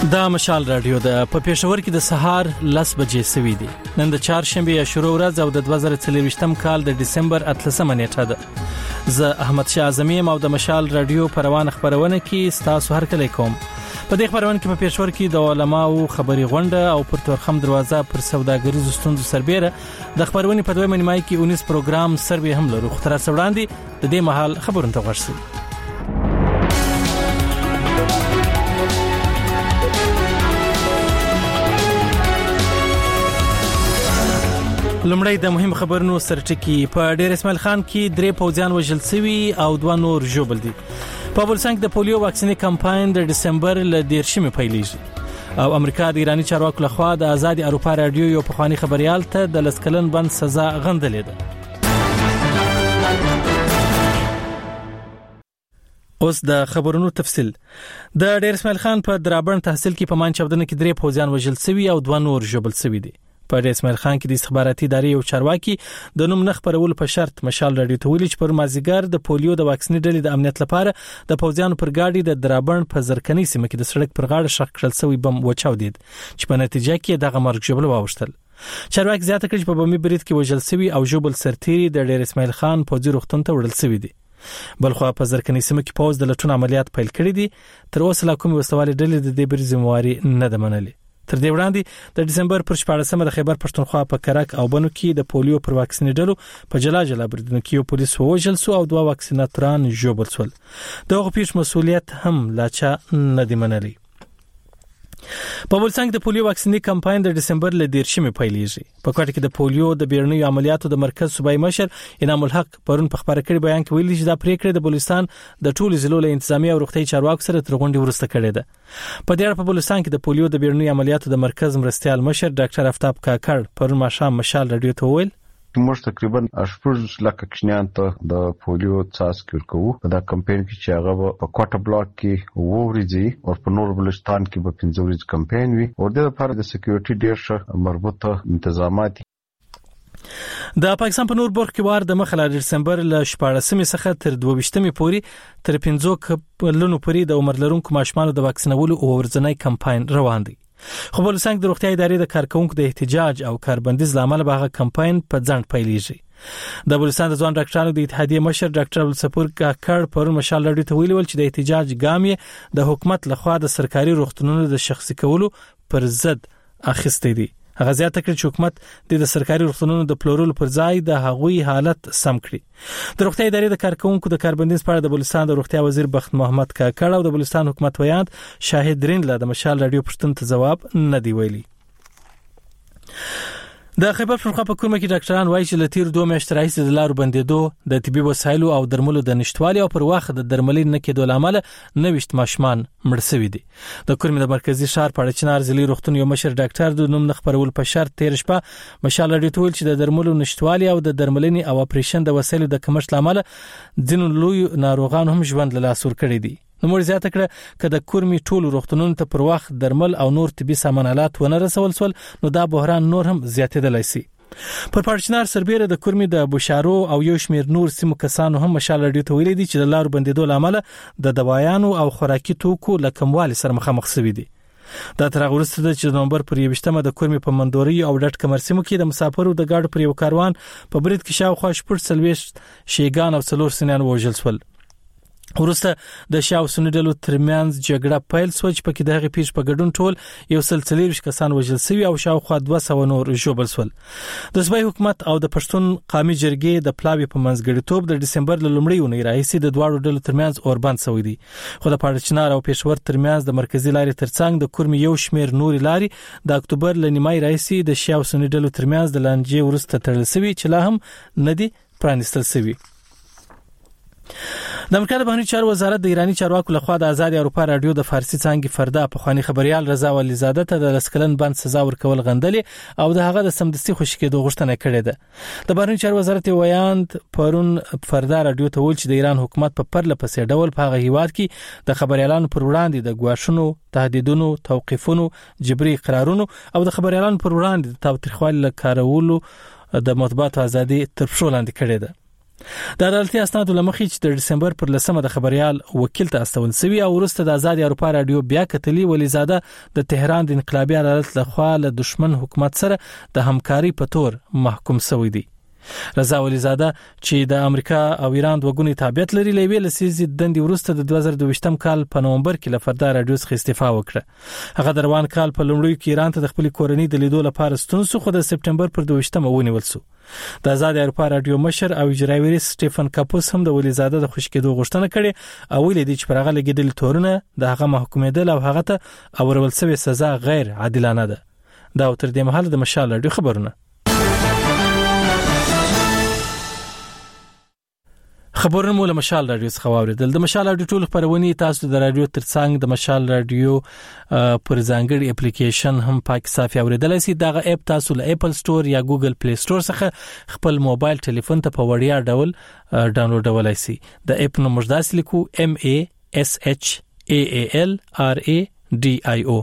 دا مشال رادیو د په پېښور کې د سهار 10 بجې سوي دي. نن د چهارشنبه یا شروع ورځ او د 2023م کال د ډسمبر 8مه نیټه ده. زه احمد شاه اعظمي او د مشال رادیو پروان خبرونه کې ستاسو هرکلی کوم. په دې خبرونه کې په پېښور کې د علماو خبري غونډه او پر تورخم دروازه پر سوداګریزو ستونزو سربېره د خبرونه په دویمه نیمه کې 19 پروګرام سروي هم لرو. خو تر څو وړاندې د دې مهال خبرونه ته ورسو. لمړی د مهم خبرونو سرټکی. په ډیر اسماعیل خان کې 3 پوځیان وژل شوي او 2 نور ژوبل دي. په افغانستان کې د پولیو واکسینې کمپاین د ډسمبر ل 10مې پیلېږي او امریکا د ایرانی چارواکو لخوا د آزاد اروپا رادیو یو پخوانی خبريال ته د لسکلن بند سزا غندلې ده. اوس د خبرونو تفصیل. د ډیر اسماعیل خان په درابن تحصیل کې په مان چاودنه کې 3 پوځیان وژل شوي او 2 نور ژوبل شوي دي. په ډیر اسماعیل خان کې د استخباراتي ادارې یو چارواکي د نوم نه خبرولو په شرط مشال رادیو ته ویلي چې پر مازیګر د پولیو د واکسینې ډلې د امنیت لپاره د پوځیانو پر گاډي د درابن په زرکنی سیمه کې د سړک پر غاړه شخ کړل شوی بم وچاودید چې په نتیجه کې دغه مرګ ژوبل واوښتل. چارواکي زیاته کړي چې په بمي برید کې وژل شوی او ژوبل سرتیري د ډیر اسماعیل خان پوځي روغتون ته وړل شوی دي. بلخو په زرکنی سیمه کې پوز د لټون عملیات پیل کړي دي. تر اوسه لا کومې وسوالې ډلې د دې بری ذمہواری نه ده منلې. تر دې وړاندې د ډسمبر پر 14مه د خیبر پښتونخوا په کرک او بنو کې د پولیو پر واکسینې ډلو په جلا جلا بریدونو کې یو پولیس وژل شو او 2 واکسیناتوران ژوبل شول. دغه پیښ مسؤلیت هم لا چا نه دی منلی. په افغانستان کې د پولیو واکسینې کمپاین د ډسمبر ل 10مې پیلېږي. په کوټه کې د پولیو د بیرنیو عملیاتو د مرکز صوبایي مشر انعام الحق پرون په خبره کړي بیان کې ویلي چې دا پریکړه د بلوچستان د ټولو ضلعو له انتظامی او روغتي چارواکو سره تر غونډې وروسته کړې ده. په دې اړه په بلوچستان کې د پولیو د بیرنیو عملیاتو د مرکز مرستيال مشر ډاکټر افتاب کاکړ پرون ماښام مشال رادیو ته ویل موږ تقریبا 8 لک کشنیان ته د پولیو څاڅکي ورکوو. دا کمپاین کې چې هغه په کوټه بلاک کې ووريږي او په نور بلوچستان کې په 15 ورځې کمپاین وي او د لپاره د سکیورټي ډیر ښه مربوطه انتظامات. د پاکستان په نور برخه کې وار د مخه ل دسمبر ل 14مې څخه تر 22مې پورې تر 15 کلونو پورې د عمر لرونکو ماشومانو د واکسینولو او ورځنی کمپاین روان دی. خو بلوچستان د روغتي ادارې د کارکونکو د احتجاج او کاربندیز لامل به کمپاین په ځنډ پیلېږي. د بلوچستان د ځوان ډاکټرانو د اتحادیې مشر ډاکټر عبدالصبور کاکړ پرون مشال رادیو ته ویلي چې د احتجاج ګام یې د حکومت لخوا د سرکاري روغتونونو د شخصي کولو پر ضد اخیستی دی. هغه زیاته کړي چې حکومت د سرکاري روغتونونو د پلورلو پر ځای د هغوی حالت سم کړي. د روغتي ادارې د کارکونکو د کاربندیز په اړه د بلوچستان د روغتي وزیر بخت محمد کاکړ او د بلوچستان حکومت ویاند شاهد رین له د مشال رادیو پښتون ته جواب نه دی ویلي. د خیبر پښتونخوا په کومه کې ډاکټران وایي چې لتیر 2 میاشتې راهیسې د لارو بندیدو د طبي وسایلو او درملو د نشټوالي او پر وخت د درملې نه کېدو لامل 90 ماشومان مړ شوي دي. د کورمې د مرکزی ښار په چنار ضلعي روغتون یو مشر ډاکټر د نوم نه خبرول په شرط تیر شپه مشال رادیو ته ویل چې د درملو نشټوالي او د درملنې او اپریشن د وسایلو د کمښت لامل ځینو لوی ناروغان هم ژوند له لاس ورکړي دي. نو موږ زیاته کړه چې د کورمې ټولو روغتونونو ته پر وخت درمل او نور طبي سامانالات ونه رسول شول نو دا بحران نور هم زیاتېدلی شي. پر پارچنار سربېره د کورمې د بشارو او یو شمیر نور سیمو کسانو هم مشال رادیو ته ویلي دي چې د لارو بندیدو لامل د دوايانو او خوراکي توکو له کموالي سره مخامخ شوي دي. دا تر هغه وروسته چې د نومبر پر 21مه د کورمې په مندوري او ډټ کمر سیمو کې د مسافرو د گاډو پر یو کاروان په برید کې شاوخوا 40 شیګان او 4 سنیان وژل شول. ورسته د شاو سنډلو ترمنځ جګړه پیل شو چې پکې دغه پیښ په ګډون ټول یو سلسله کسان وژل شوي او شاوخوا 200 نور ژوبل شول. د صوبایي حکومت او د پښتون قومي جرګې د پلاوی په منځګړیتوب د ډسمبر ل لومړۍ اونۍ راهیسې د دواړو ډلو ترمنځ اوربند شوی دی. خو د پاړچنار او پېښور ترمنځ د مرکزی لارې ترڅنګ د کورمې یو شمیر نوري لارې د اکتوبر ل نیمای راهیسې د شاو سنډلو ترمنځ د لانجې ورسته تړل شوی چې لا هم ندي پرانستل شوی. د امریکا د بهرنیو چارو وزارت د ایرانی چارواکو لخوا د آزاد اروپا رادیو د فارسی څانګې فردا پخوانی خبريال رضا ولیزاده ته د لسکلن بند سزا ورکول غندلې او د هغه د سمدستي خوشی کېدو غوښتنه کړې ده. د بهرنیو چارو وزارت ویاند پرون فردا رادیو ته ویل چې د ایران حکومت په پرله پسې ډول په هغه هیواد کې د خبريالانو پر وړاندې د ګواښونو، تهدیدونو، توقیفونو، جبري اقرارونو او د خبريالانو پر وړاندې د تاوتریخوالي کارولو د مطبوعاتو ازادي تر پښو لاندې کړې ده. د عدالتي اسنادو لمخې چې د دسمبر پر 10 د خبريال وکیل ته استول سوي او وروسته د آزاد اروپا رادیو بیا کتلی ولیزاده د تهران د انقلابي عدالت لخوا له دشمن حکومت سره د همکاري په تور محکوم شوی دی. رضا ولیزاده چې د امریکا او ایران وګونی تابعیت لري لوي لسیزي دندې وروسته د 2022 کال په نومبر کې لفردا رادیو څخه استعفا وکړه. هغه د روان کال په لومړي کې ایران ته د خپل کورنۍ د لیدو لپاره ستون شو، خو د سپټمبر پر 22 ونیول شو. د آزاد اروپا رادیو مشر او اجرایي رئیس سټيفن کاپوس هم د ولیزاده د خوشکېدو غوښتنه کړې او ویلي دی چې پرغه لګیدل تورونه د هغه محکومېدل او هغه ته اورول شوی سزا غیر عادلانه ده. دا تر دې مهال د مشال رادیو خبرونه. خبرونه مو له مشال رادیو څخه واوریدل. د مشال رادیو ټول خبرونه تاسو د رادیو ترڅنګ د مشال رادیو پر ځانګړي اپلیکیشن هم پاک صافي اوریدلای شئ. دغه اپ تاسو له اپل سٹور یا ګوګل پلی سٹور څخه خپل موبایل ټلیفون ته په وړیا ډول ډاونلوډولای شئ. د اپ نوم مشداسي لیکو MASHAALRADIO.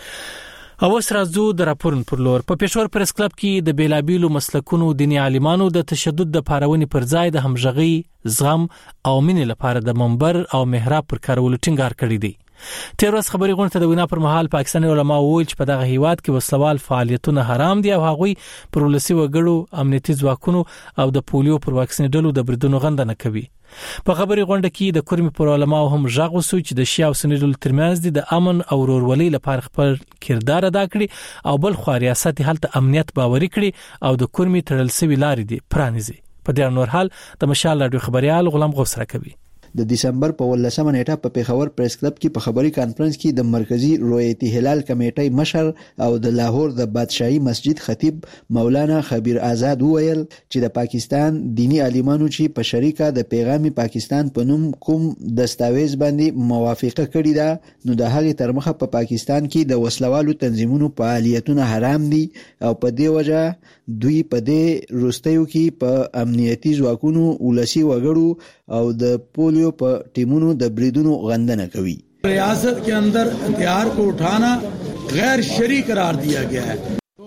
او سرازو د راپورن پر لور په پېښور پریس کلب کې د بیلابیلو مسلکونو دیني عالمانو د تشدد د پارونې پر ځای د همغږي، زغم او مینې لپاره د منبر او محراب پر کارولو ټینګار کړی دی. تیروس خبري غونډه د وینا پر مهال پاکستاني علما وویل چې په دغه هیواد کې وسلوال فعالیتونه حرام دي او هغوی پر ولسی وګړو امنیتي ځواکونو او د پولیو پر واکسین ډلو د بریدونو غندنه کوي. په خبري غونډه کې د کورمي پر علما هم ژغ وسو چې د شیعه او سنی ډلو ترمنځ د امن او ورورولۍ لپاره خپل کردار ادا کړي او بل خو ریاست هلته امنیت باوري کړي او د کورمي تړل سوي لارې دي پرانیزي. په دې نور حال د مشال رادیو خبريال غلام غوث راکوي. د دسمبر په 18 نیټه په پیښور پریس کلب کې په خبري کانفرنس کې د مرکزی رویتي هلال کمیټې مشر او د لاهور د بادشاہي مسجد خطیب مولانا خبیر آزاد وویل چې د پاکستان دینی عالمانو چې په شریکه د پیغام پاکستان په نوم کوم دستاویز باندې موافقه کړې ده نو د هغې تر مخه په پاکستان کې د وسلوالو تنظیمونو فعالیتونه حرام دي او په دې وجه دوی په دې روستیو کې په امنیتي ځواکونو ولسی وګړو او د پولیو په ټیمونو د بریدونو غندنه کوي. ریاست کے اندر ہتھیار کو اٹھانا غیر شرعی قرار دیا گیا ہے.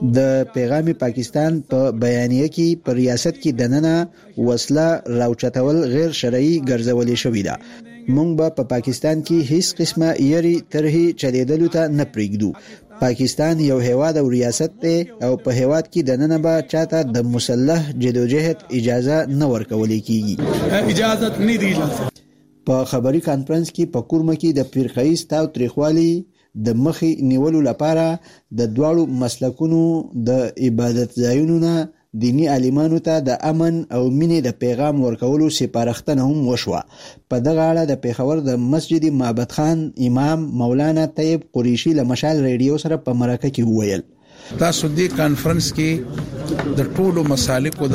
د پیغام پاکستان په بیانیه کې په ریاست کې دننه وسله راوچتول غیر شرعي ګرځولې شوې ده. موږ په پاکستان کې هیڅ قسمه یری ترهی چلیدلو ته نه پریږدو. پاکستان یو هیواد او ریاست ته او په هیواد کې دننه به چاته د مسلح جدوجہد اجازه نه ورکول کیږي. اجازه نه دی. په خبري کانفرنس کې په کورمه کې د فرقه‌ای ستاو تریخوالي د مخې نیولو لپاره د دواړو مسلکونو د عبادت ځایونو نه دینی عالمانو ته د امن او مینې د پیغام ورکولو سپارښتنه هم وشوه. په دغه اړه د پیښور د مسجد معبد خان امام مولانا طیب قریشی له مشال ریډیو سره په مرکه کې وویل تاسو دې کانفرنس کې د ټولو مسالکو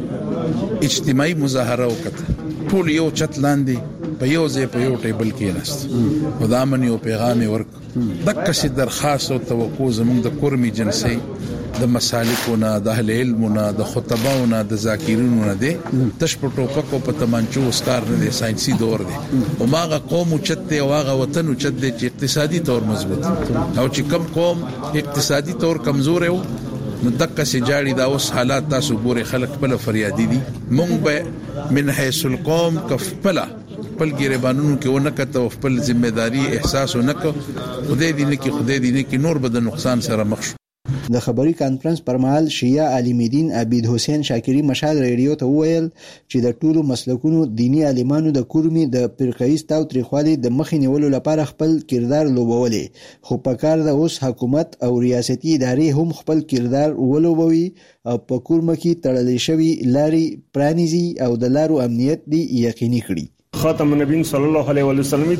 د اجتماعي مظاهره وکړه. ټول یو چت لاندې په یو ځای په یو ټیبل کې ناست او د امن یو پیغام ورک. دغه څه درخواست او توقع زموږ د کورمي جنسي د مسالکونه د اهل علمونه د خطباونه د ذاکرینو نه دي تش په ټوپکو په تمانچو اسکار نه دي ساينسي دور دي او ماغه قوم چته او هغه وطن چته چې اقتصادي تور مضبوط او چې کم قوم اقتصادي تور کمزور یو نو دغه سجاړي دا اوس حالات تاسو ګوري خلک په فریادي دي. مونږ به من حيث القوم کفلا خپل ګریبانونو کې ونکته خپل ځمېداري احساس ونکړو. خدای دې نه کې نور به د نقصان سره مخ شو. د خبري کانفرنس پر مهال شیعه عالم دین عبید حسین شاکری مشال ریډیو ته وویل چې د ټولو مسلکونو دینی عالمانو د کورمي د فرقه‌ای ستاو تریخوالي د مخې نیولو لپاره خپل کردار لوبولې، خو په کار د اوس حکومت او ریاستي ادارې هم خپل کردار ولوبوي او په کورمه کې تړلې شوی لارې پرانیزي او د لارو امنیت دی یقیني کړي. خاتم النبیین صلی الله علیه و سلم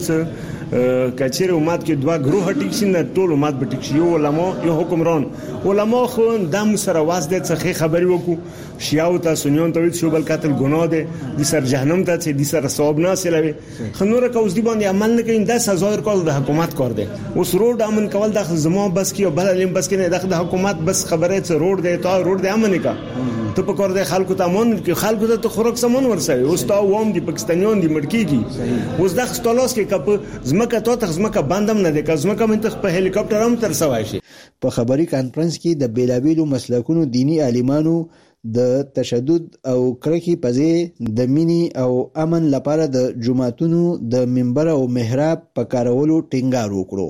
کچیر امت کې دوا گروه ټیک شي نه ټول امت به ټیک شي. یو علما یو حکمران علما خو د سره واسطه څخه خبري وکړو شیعو ته سنیون ته شو بل قتل ګناه ده د سر جهنم ته چې د سر ثواب نه سلوي خنور کوز دی باندې عمل نه کوي د سزا ورکول د حکومت کار ده. اوس روډ امن کول د زمو بس کې بل علم بس کې نه د حکومت بس خبره چې روډ ده ته روډ ده امن کا ته په کار ده خلکو ته امن کې خلکو ته خوراک سمون ورسوي. اوس تا ووم دي پاکستانیان دي مړکیږي اوس د خستلاس کې کپ زمکه ته زمکه بندم نه ده که زمکه منتخ په هلیکاپټر هم تر سوای شي. په خبري کانفرنس کې د بیلابیلو مسلکونو دینی عالمانو د تشدد او کرکې په ځای د مینې او امن لپاره د جماعتونو د منبر او محراب په کارولو ټینګار وکړو.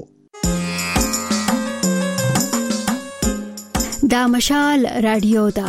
دا مشال رادیو دا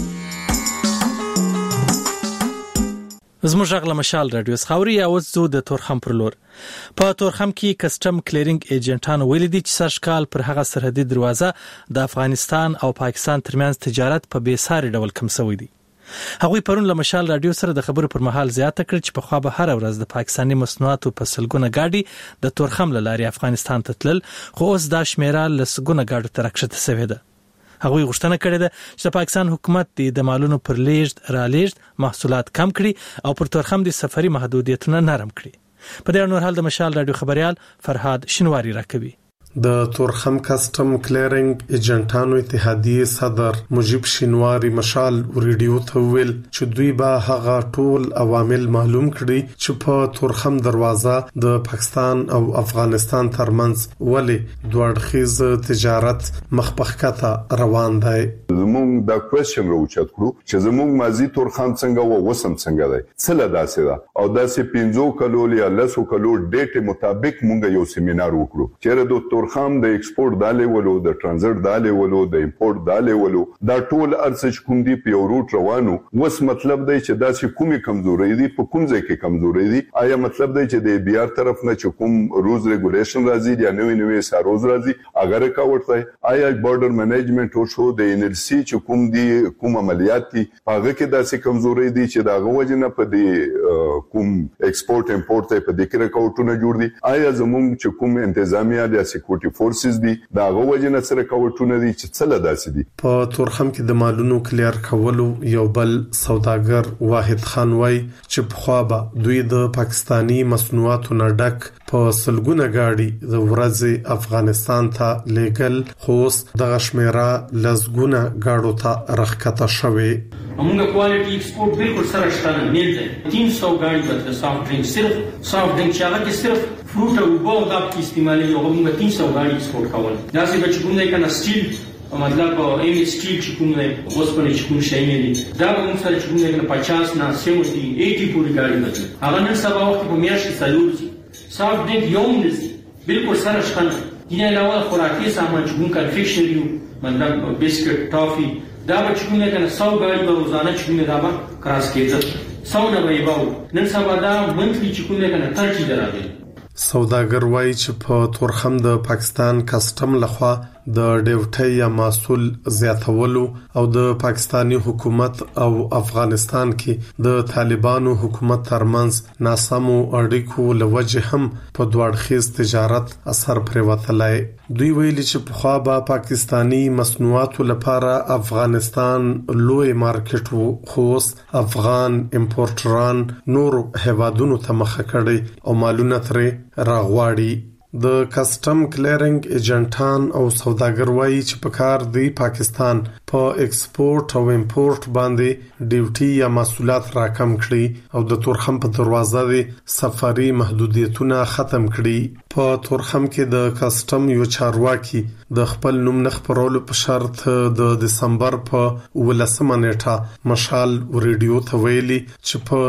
زموږ غږ مشال رادیو خاوري اوس زو د تورخم پر لور. په تورخم کې کسټم کلیرینګ ایجنټانو ویل دي چې سرشکال پر هغه سرحدي دروازه د افغانستان او پاکستان ترمنځ تجارت په بیساري ډول کم شوی دی. هغوی پرون له مشال رادیو سره د خبرو پر مهال زیاته کړ چې په خوا به هر ورځ د پاکستاني مصنوعاتو په سلګونه گاډي د تورخم لاري افغانستان ته تلل، خو اوس دا شمیره لسګونه گاډو تر راکښته شوې ده. هغوی غوښتنه کړې ده چې پاکستان حکومت د مالونو پر لیږد رالیږد محصولات کم کړي او پر تورخم د سفري محدودیتونه نرم کړي. په دې اړه نور حال د مشال رادیو خبريال فرهاد شنواری راکوي. د تورخم کسټم کلیرینګ ایجنټانو اتحادیه صدر مجيب شنواری مشال ریډیو ته ویل چې دوی به هغه ټول عوامل معلوم کړي چې په تورخم دروازه د پاکستان او افغانستان ترمنځ ولې دوړخیز تجارت مخپخکته روان دی. زموږ دا کوېشن راوچت کړو چې زموږ ماضي تورخم څنګه و وسم څنګه دی څه داسې ده او داسې 15 کلو یا 10 کلو ډیټ مطابق موږ یو سیمینار وکړو چې د تورخم د ایکسپورت د لیولو د ترانزیت د لیولو د امپورت د لیولو دا ټول ارڅ کوم دی په روټ روانو وس مطلب دی چې داسې کومي کمزوري دي په کوم ځای کې کمزوري دي آیا مطلب دی چې د بي ار طرف نه چې کوم روز ریګولیشن راځي یا نوې ساروز راځي اگر کا ورته آیا بارډر منیجمنت او شو د ان ال سي چې کوم دی کوم عملیات دي هغه کې داسې کمزوري دي چې دا غوښنه په دې کوم ایکسپورت امپورت په دې کې راکوټونه جوړ دي آیا زموږ چې کوم انتظامیه د سکیورټي فورسز دي دا غوښنه سره کوټونه دي چې څه لداسي دي. په تورخم کې د مالونو کلیر کولو یو بل سوداګر واحد خان وای چې په خوا به دوی د پاکستانی مصنوعاتو نه ډک په سلګونه گاډي د ورځې افغانستان ته لیګل خوس د غشمیره لزګونه گاډو ته رخکته شوي. موږ کوالټي ایکسپورت بالکل سره شته نه دی 300 گاډي بدل سافټ ډرینک صرف سافټ ډرینک چې هغه صرف فروټ او وبو د استعمالي یو موږ 300 گاډي ایکسپورت کول دا څه چې کوم نه کنه سټیل مطلب ایم سټیل چې کوم نه اوس په چې کوم شي نه دي دا موږ سره چې کوم نه 50 نه 70 80 پورې گاډي بدل هغه نن سبا وخت په میاشت سالوري سافټ ډرینک یو نه بالکل سره شته دینه علاوه خوراکي سامان چې کوم کنفیکشنری مطلب بسکټ ټافي دا به چې کوم نه کنه 100 گاډي به روزانه چې کوم دا به کراس کېږي 100 نه به یو نن سبا دا منثلی چې کوم نه کنه 30 درجه. سوداګر وایي چې په تورخم د پاکستان کسټم لخوا د ډیوټي یا محصول زیاتولو او د پاکستانی حکومت او افغانستان کې د طالبانو حکومت ترمنځ ناسمو اړیکو لوجه هم په دوړخیز تجارت اثر پرېوتلای. دوی ویلي چې په خوا به پاکستانی مصنوعاتو لپاره افغانستان لوی مارکیټ وو خوس افغان امپورټران نور هوادونو ته مخه کړي او مالونه ترې راغواړي. د کسټم کلیرینګ ایجنټان او سوداګر وایي چې په کار دی پاکستان په ایکسپورت او امپورت باندې ډیوټي یا محصولات راکم کړي او د تورخم په دروازه دی سفري محدودیتونه ختم کړي. په تورخم کې د کسټم یو چارواکي د خپل نوم نه خبرولو په شرط د دسمبر په 18 نیټه مشال ریډیو ته ویلي چې په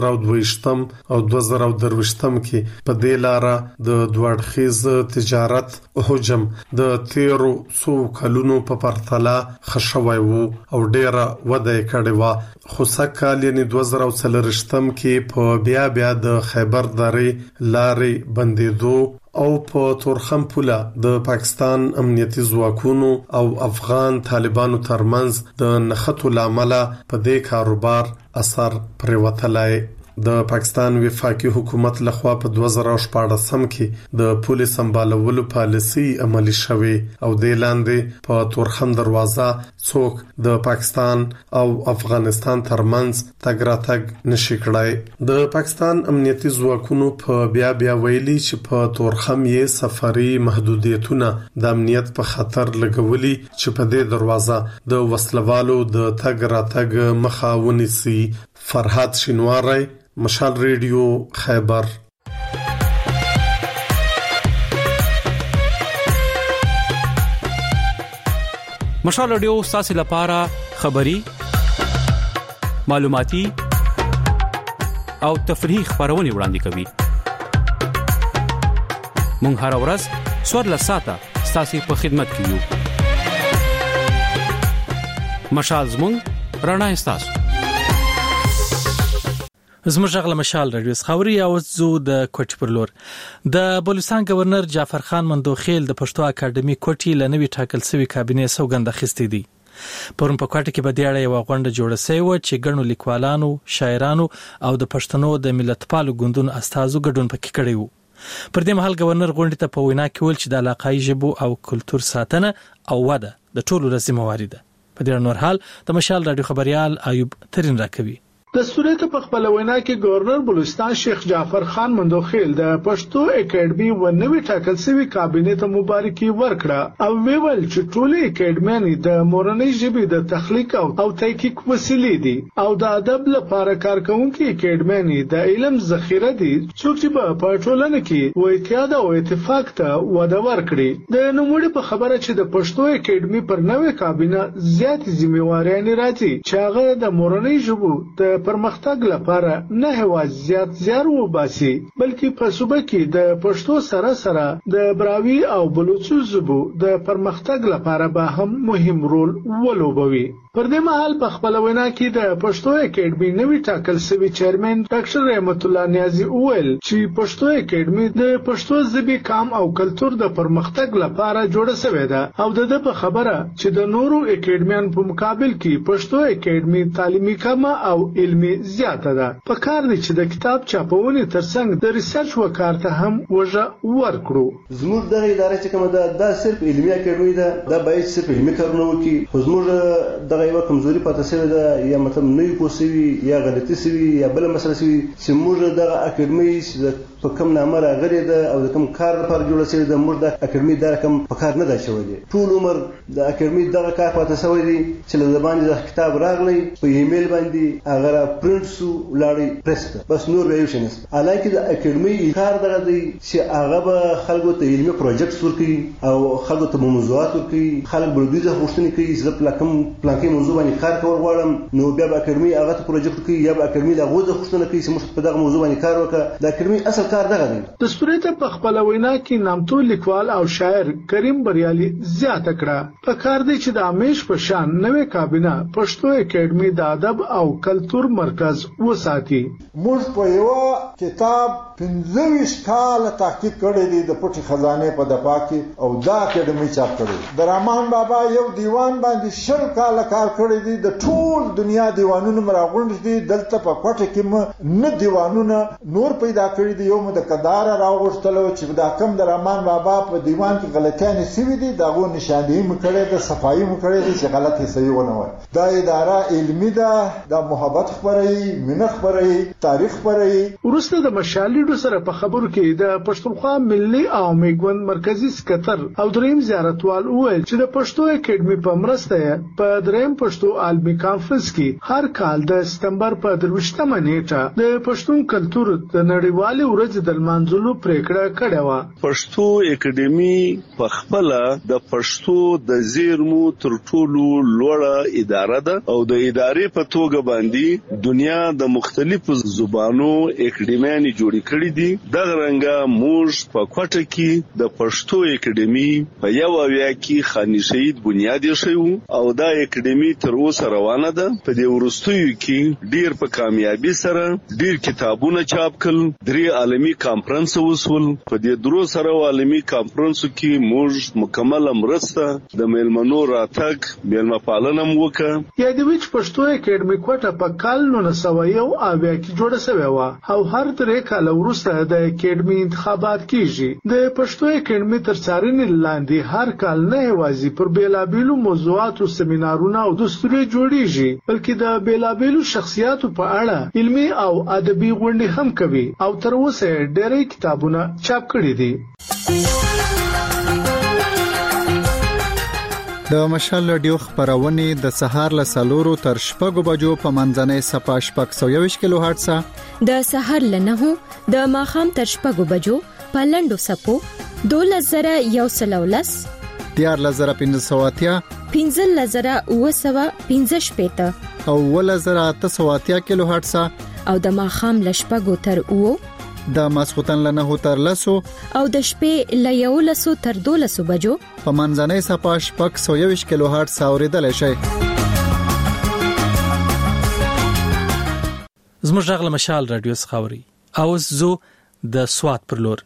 2022 او 2023 کې په دې لار د دوړخیز تجارت حجم د 1300 کلونو په پرتله خښوي وو او ډیره وده کړې و خو سکهال یعنی 2023 کې په بیا د خیبر درې لارې بندیدو او په تورخم پوله د پاکستان امنیتي ځواکونو او افغان طالبانو ترمنځ د نښتو لامل په دې کاروبار اثر پرېوتلای. د پاکستان وفاقي حکومت لخوا په 2014 کې د پولیس سمبالولو پالیسي عملي شوه او د لاندې په تورخم دروازه څوک د پاکستان او افغانستان ترمنځ تګ راتګ نشي کړای. د پاکستان امنیتي ځواکونو په بیا ویلي چې په تورخم یې سفري محدودیتونه د امنیت په خطر لګولي چې په دې دروازه د وسلوالو د تګ راتګ مخه ونیسي. فرهاد شنواری مشال ریډیو خیبر. مشال ریډیو ساسي لپاره خبري معلوماتي او تفریحي خبرونه وړاندې کوي. مونږ هر ورځ 14 ساعته ستاسو په خدمت کې یو. مشال زموږ رڼا ستاسو. زموږ غل مشال رادیو خبري او زو د کوټ پر لور د بلوچستان گورنر جعفر خان مندوخیل د پښتو اکیډمي کوټي لنوي ټاکل شوی کابینه سوګند اخیستې دي. پرون په کوټه کې به دیړې یو غونډه جوړه شوې و چې ګڼو لیکوالانو، شاعرانو او د پښتنو د ملتپالو ګوندونو استازو ګډون پکې کړی وو. پر دې مهال گورنر غونډې ته په وینا کې ویل چې د علاقايي ژبو او کلچر ساتنه او وده د ټولو لازمه واري ده. په دې نور حال د مشال رادیو خبريال ایوب ترين راکوي. د سورت په خپل وینا کې گورنر بلوچستان شیخ جعفر خان مندوخیل د پښتو اکیډمي و نوې ټاکل شوی کابینه ته مبارکي ورکړه او ویل چې ټولې اکیډمي د مورنۍ ژبې د تخلیق او تحقیق وسیلې دي او د ادب لپاره کارکونکو اکیډمي د علم ذخیره دي چې په ټولنه کې وایتیاد او اتفاق ته وده ورکړي. د نوموړي په خبره چې د پښتو اکیډمي پر نوې کابینه زیات ځمېواري راځي چې هغه د مورنۍ ژبو د پرمختګ لپاره نه هوا زیات وباسي بلکې په صوبه کې د پښتو سره د براوي او بلوچستان ژبو د پرمختګ لپاره به هم مهم رول ولوبوي. پر دې مهال په خپل وینا کې د پښتو اکیډمي نوی ټاکل شوی چیرمن ډاکټر رحمت الله نیازی وویل چې پښتو اکیډمي د پښتو ژبې کام او کلچر د پرمختګ لپاره جوړه شوې ده او د خبره چې د نورو اکیډمیان په مقابل کې پښتو اکیډمي تعلیمي کما او علمي زیاته ده. په کار دي چې د کتاب چاپونې ترڅنګ د ریسرچ وکارته هم وجه ورکړو. زموږ د ادارې چې کومه ده صرف علمي اکیډمي ده، دا باید صرف علمي کارونه وکړي. خو زموږ د یو کمزوري پاتې شوی ده یا مطلب نه پوسوي یا غلطي شوی یا بل مسله شوی چې موږ د اکیډمي په کوم نامه راغلي ده او د کوم کار لپاره جوړه شوی ده. موږ د اکیډمي دا کوم په کار نه ده شوی دي. ټول عمر د اکیډمي دغه کار پاتې شوی دی چې له زبان د کتاب راغلی په ایمیل باندې هغه پرنټ سو لاړی پرست بس نور به یو شنس. حالانکه د اکیډمي کار دغه دی چې هغه به خلکو ته علمي پروجیکټ ورکړي او خلکو ته موضوعات ورکړي. خلک بلدوزه غوښتنې کوي چې پلانکي موضوع باندې کار کول غواړم نو بیا به اکیډمي هغه ته پروجیکټ کوي یا به اکیډمي د غوښتنه غوښتنه کوي چې موږ په دغه موضوع باندې کار وکړو. د اکیډمي اصل کار دغه دی. د سورت په خپل وینا کې نامتو لیکوال او شاعر کریم بریالي زیاته کړه په کار دی چې د امیش په شان نوې کابینه پښتو اکیډمي د ادب او کلچر مرکز وساتي. موږ په یو کتاب 15 کال تحقیق کړی دی د پټي خزانه په دپا کې او دا اکیډمي چاپ کړی. د رحمان بابا یو دیوان باندې 20 کال کار کړی دی. د ټول دنیا دیوانونو مراغونډ دي. دلته په کوټه کې نه دیوانونه نور پیدا کړی دی. یو د قدار راوغښتلو چې دا کم د رحمان بابا په دیوان کې غلطیاں سوي دي داغو نشاندهي مکړه د صفائی مکړه دي چې غلطي صحیح ونه وي. دا اداره علمي ده، د محبت خبري، مینه خبري، تاریخ خبري. ورسته د مشالېډو سره په خبرو کې د پښتونخوا ملي او میګوند مرکزی سکتر او دریم زیارتوال وویل چې د پښتو اکیډمي په مرسته په دریم پښتو عالمي کانفرنس کې هر کال د سپتمبر په 23مه نیټه د پښتون کلچر د نړیوالې ورځې د لمانځلو پریکړه کړې و. پښتو اکیډمي په خپل د پښتو د زیرمو تر ټولو لوړه اداره ده او د ادارې په توګه باندې دنیا د مختلفو زبانو اکیډمیانې جوړې کړې دي. دغه رنګه موږ په کوټه کې د پښتو اکیډمي په یو اویا کې خاني شهید بنیاد یې او دا اکیډمي تر اوسه روانه ده. په دې ورستیو کې ډیر په کامیابی سره ډیر کتابونه چاپ کړل. 3 عالمي کانفرنس وسول. په دې درو سره عالمي کانفرنسو کې موږ مکمل مرسته د میلمنو راتګ میلمه پالنه وکړه. یادوي چې پښتو اکیډمي کوټه په کال 1991 کې جوړه شوې و او هر 3 کال وروسته د اکیډمي انتخابات کیږي. د پښتو اکیډمي تر څارنې لاندې هر کال نه یوازې پر بیلابیلو موضوعاتو سیمینارونه او دستوري جوړیږي بلکې د بیلابیلو شخصیاتو په اړه علمي او ادبي غونډې هم کوي او تر اوسه ډېرې کتابونه چاپ کړي دي. د مشال رادیو خبرونه د سهار له 4 تر 6 بجو په منځنۍ صفه 621 کیلو هرتز، د سهار له 9 د ماخام تر 6 بجو په لندو سپو 2110 14580 15915 او 1880 کیلو هرتز او د ماخام لشپګو تر او د ماسختن له 9 تر 10 او د شپې له 11 تر 12 بجو په منځنۍ صفه شپږ 120 کیلو هرتز اوریدل شي. زموږ غږ مشال رادیو خاوري او زو د سوات پر لور.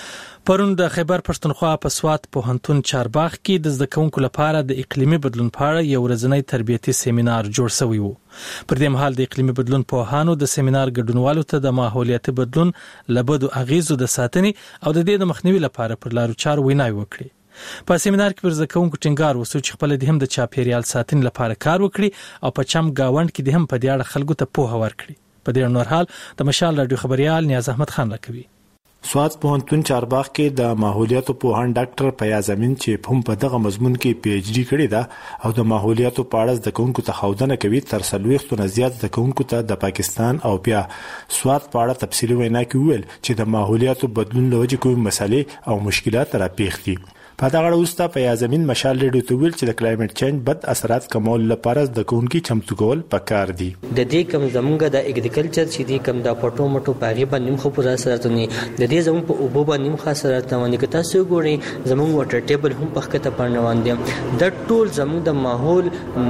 پرون د خیبر پښتونخوا په سوات پوهنتون چارباغ کې د زده کوونکو لپاره د اقلیمي بدلون په اړه یو ورځنی تربیتي سیمینار جوړ شوی و. پر دې مهال د اقلیمي بدلون پوهانو د سیمینار ګډونوالو ته د ماحولیاتي بدلون لبدو اغیزو د ساتنې او د دې د مخنیوي لپاره پر لارو چارو ویناوي وکړي. په سیمینار کې پر زده کوونکو ټینګار وسو چې خپل د هم د چاپیریال ساتنې لپاره کار وکړي او په چم گاوند کې د هم په دې اړه خلکو ته پوهه ورکړي. په دې نور حال د مشال رادیو خبريال نیاز احمد خان راکوي. سوات پوهنتون چارباغ کې د ماحولیاتو پوهان ډاکټر فیاض امین چې هم په دغه مضمون کې پی ایچ ډی کړی دا او د ماحولیاتو په اړه د کوونکو ته خودنه کوي تر 40 نه زیات د کوونکو ته د پاکستان او بیا سوات په اړه تفصیلی وینا کوي چې د ماحولیاتو بدلون لوجه کوم مسالې او مشکلات راپېښ دي. په دغه اړه وستا فیاض امین مشال ریډیو ته ویل چې د کلایمټ چینج بد اثرات کمول لپاره د کوونکی چمتو کول پکار دي. د دې کم زمونږ د اګریکلچر چې دی کم د پټو مټو پاغي باندې مخ پر اثرات نه د دې زموږ په اوبو باندې مخ اثرات باندې که تاسو ګورئ زموږ واټر ټیبل هم په خطه پرنوان دي. د ټول زموږ د ماحول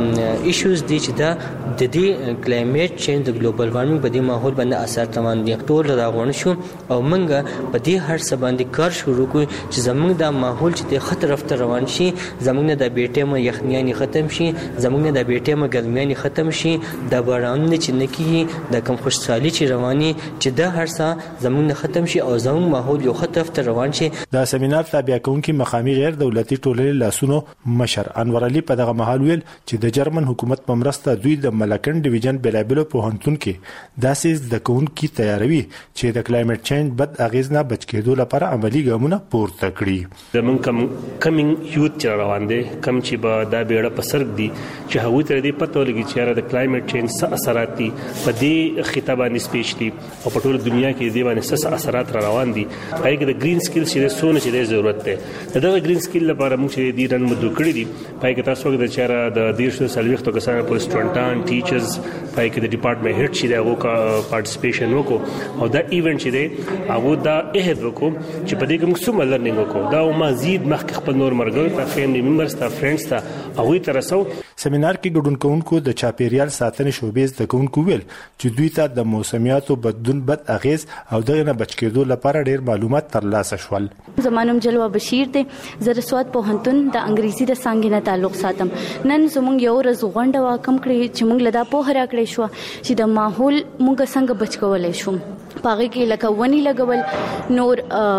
ایشوز دي چې د دې کلایمټ چینج د ګلوبل وارمنګ په دې ماحول باندې اثر روان دي. ټول راغون شو او موږ په دې هر څه باندې کار شروع کړو چې زموږ د ماحول چې خطر رفته روان شي، زموږ نه د بیټه مو یخنیانی ختم شي، زموږ نه د بیټه مو ګرمیانی ختم شي، د باران چې نکی د کم خوشحالي چې رواني چې د هر څه زموږ نه ختم شي او زموږ ماحول یو خطر رفته روان شي. دا سیمینار تابع کوونکی مقامی غیر دولتي ټولنې لاسونو مشر انور علي په دغه مهال ویل چې د جرمن حکومت په مرسته دوی د ملکن ډیویژن بلابلو پوهنتون کې داسې د کوونکی تیاروي چې د کلایمټ چینج بد اغیز نه بچ کېدو لپاره عملی ګامونه پورته کړي. زمون کمینګ یوت چې روان دي کم چې به دا بیړه په سر دي چې هغوی ته دې پته ولګي چې د کلایمټ چینج څه اثرات دي په دې خطه باندې سپیشلی او په ټول دنیا کې دې باندې څه اثرات روان دي. هغه د گرین سکل چې سونه چې ضرورت ده دا گرین سکل لپاره موږ چې دې رن مدو کړی دي پای کې تاسو د چاره د دیشو سلويختو کسانو په سټوډنټان ټیچرز پای کې د ډپارټمنټ هډ چې دا وکا پارټیسپیشن وکړو او دا ایونت چې دی هغه دا اهد وکړو چې په دې کې موږ سم لرنینګ وکړو دا مزید مخکې خپل نور مرګو ته فیملی ممبرز ته فرندز ته هغه ترسو. سیمینار کې ګډون کوونکو د چاپیریال ساتنې شوبې د کوونکو ویل چې دوی ته د موسمیاتو بدلون بد اغیز او دغه نه بچ کېدو لپاره ډېر معلومات ترلاسه شول. زمانم جلوه بشیر دی زر سواد پوهنتون د انګریزي د څنګه نه تعلق ساتم. نن زموږ یو ورځ غونډه واکم کړی چې موږ لدا په هر کړی شو چې د ماحول موږ څنګه بچ کولای شو. پاغه کې لکه ونی لګول، نور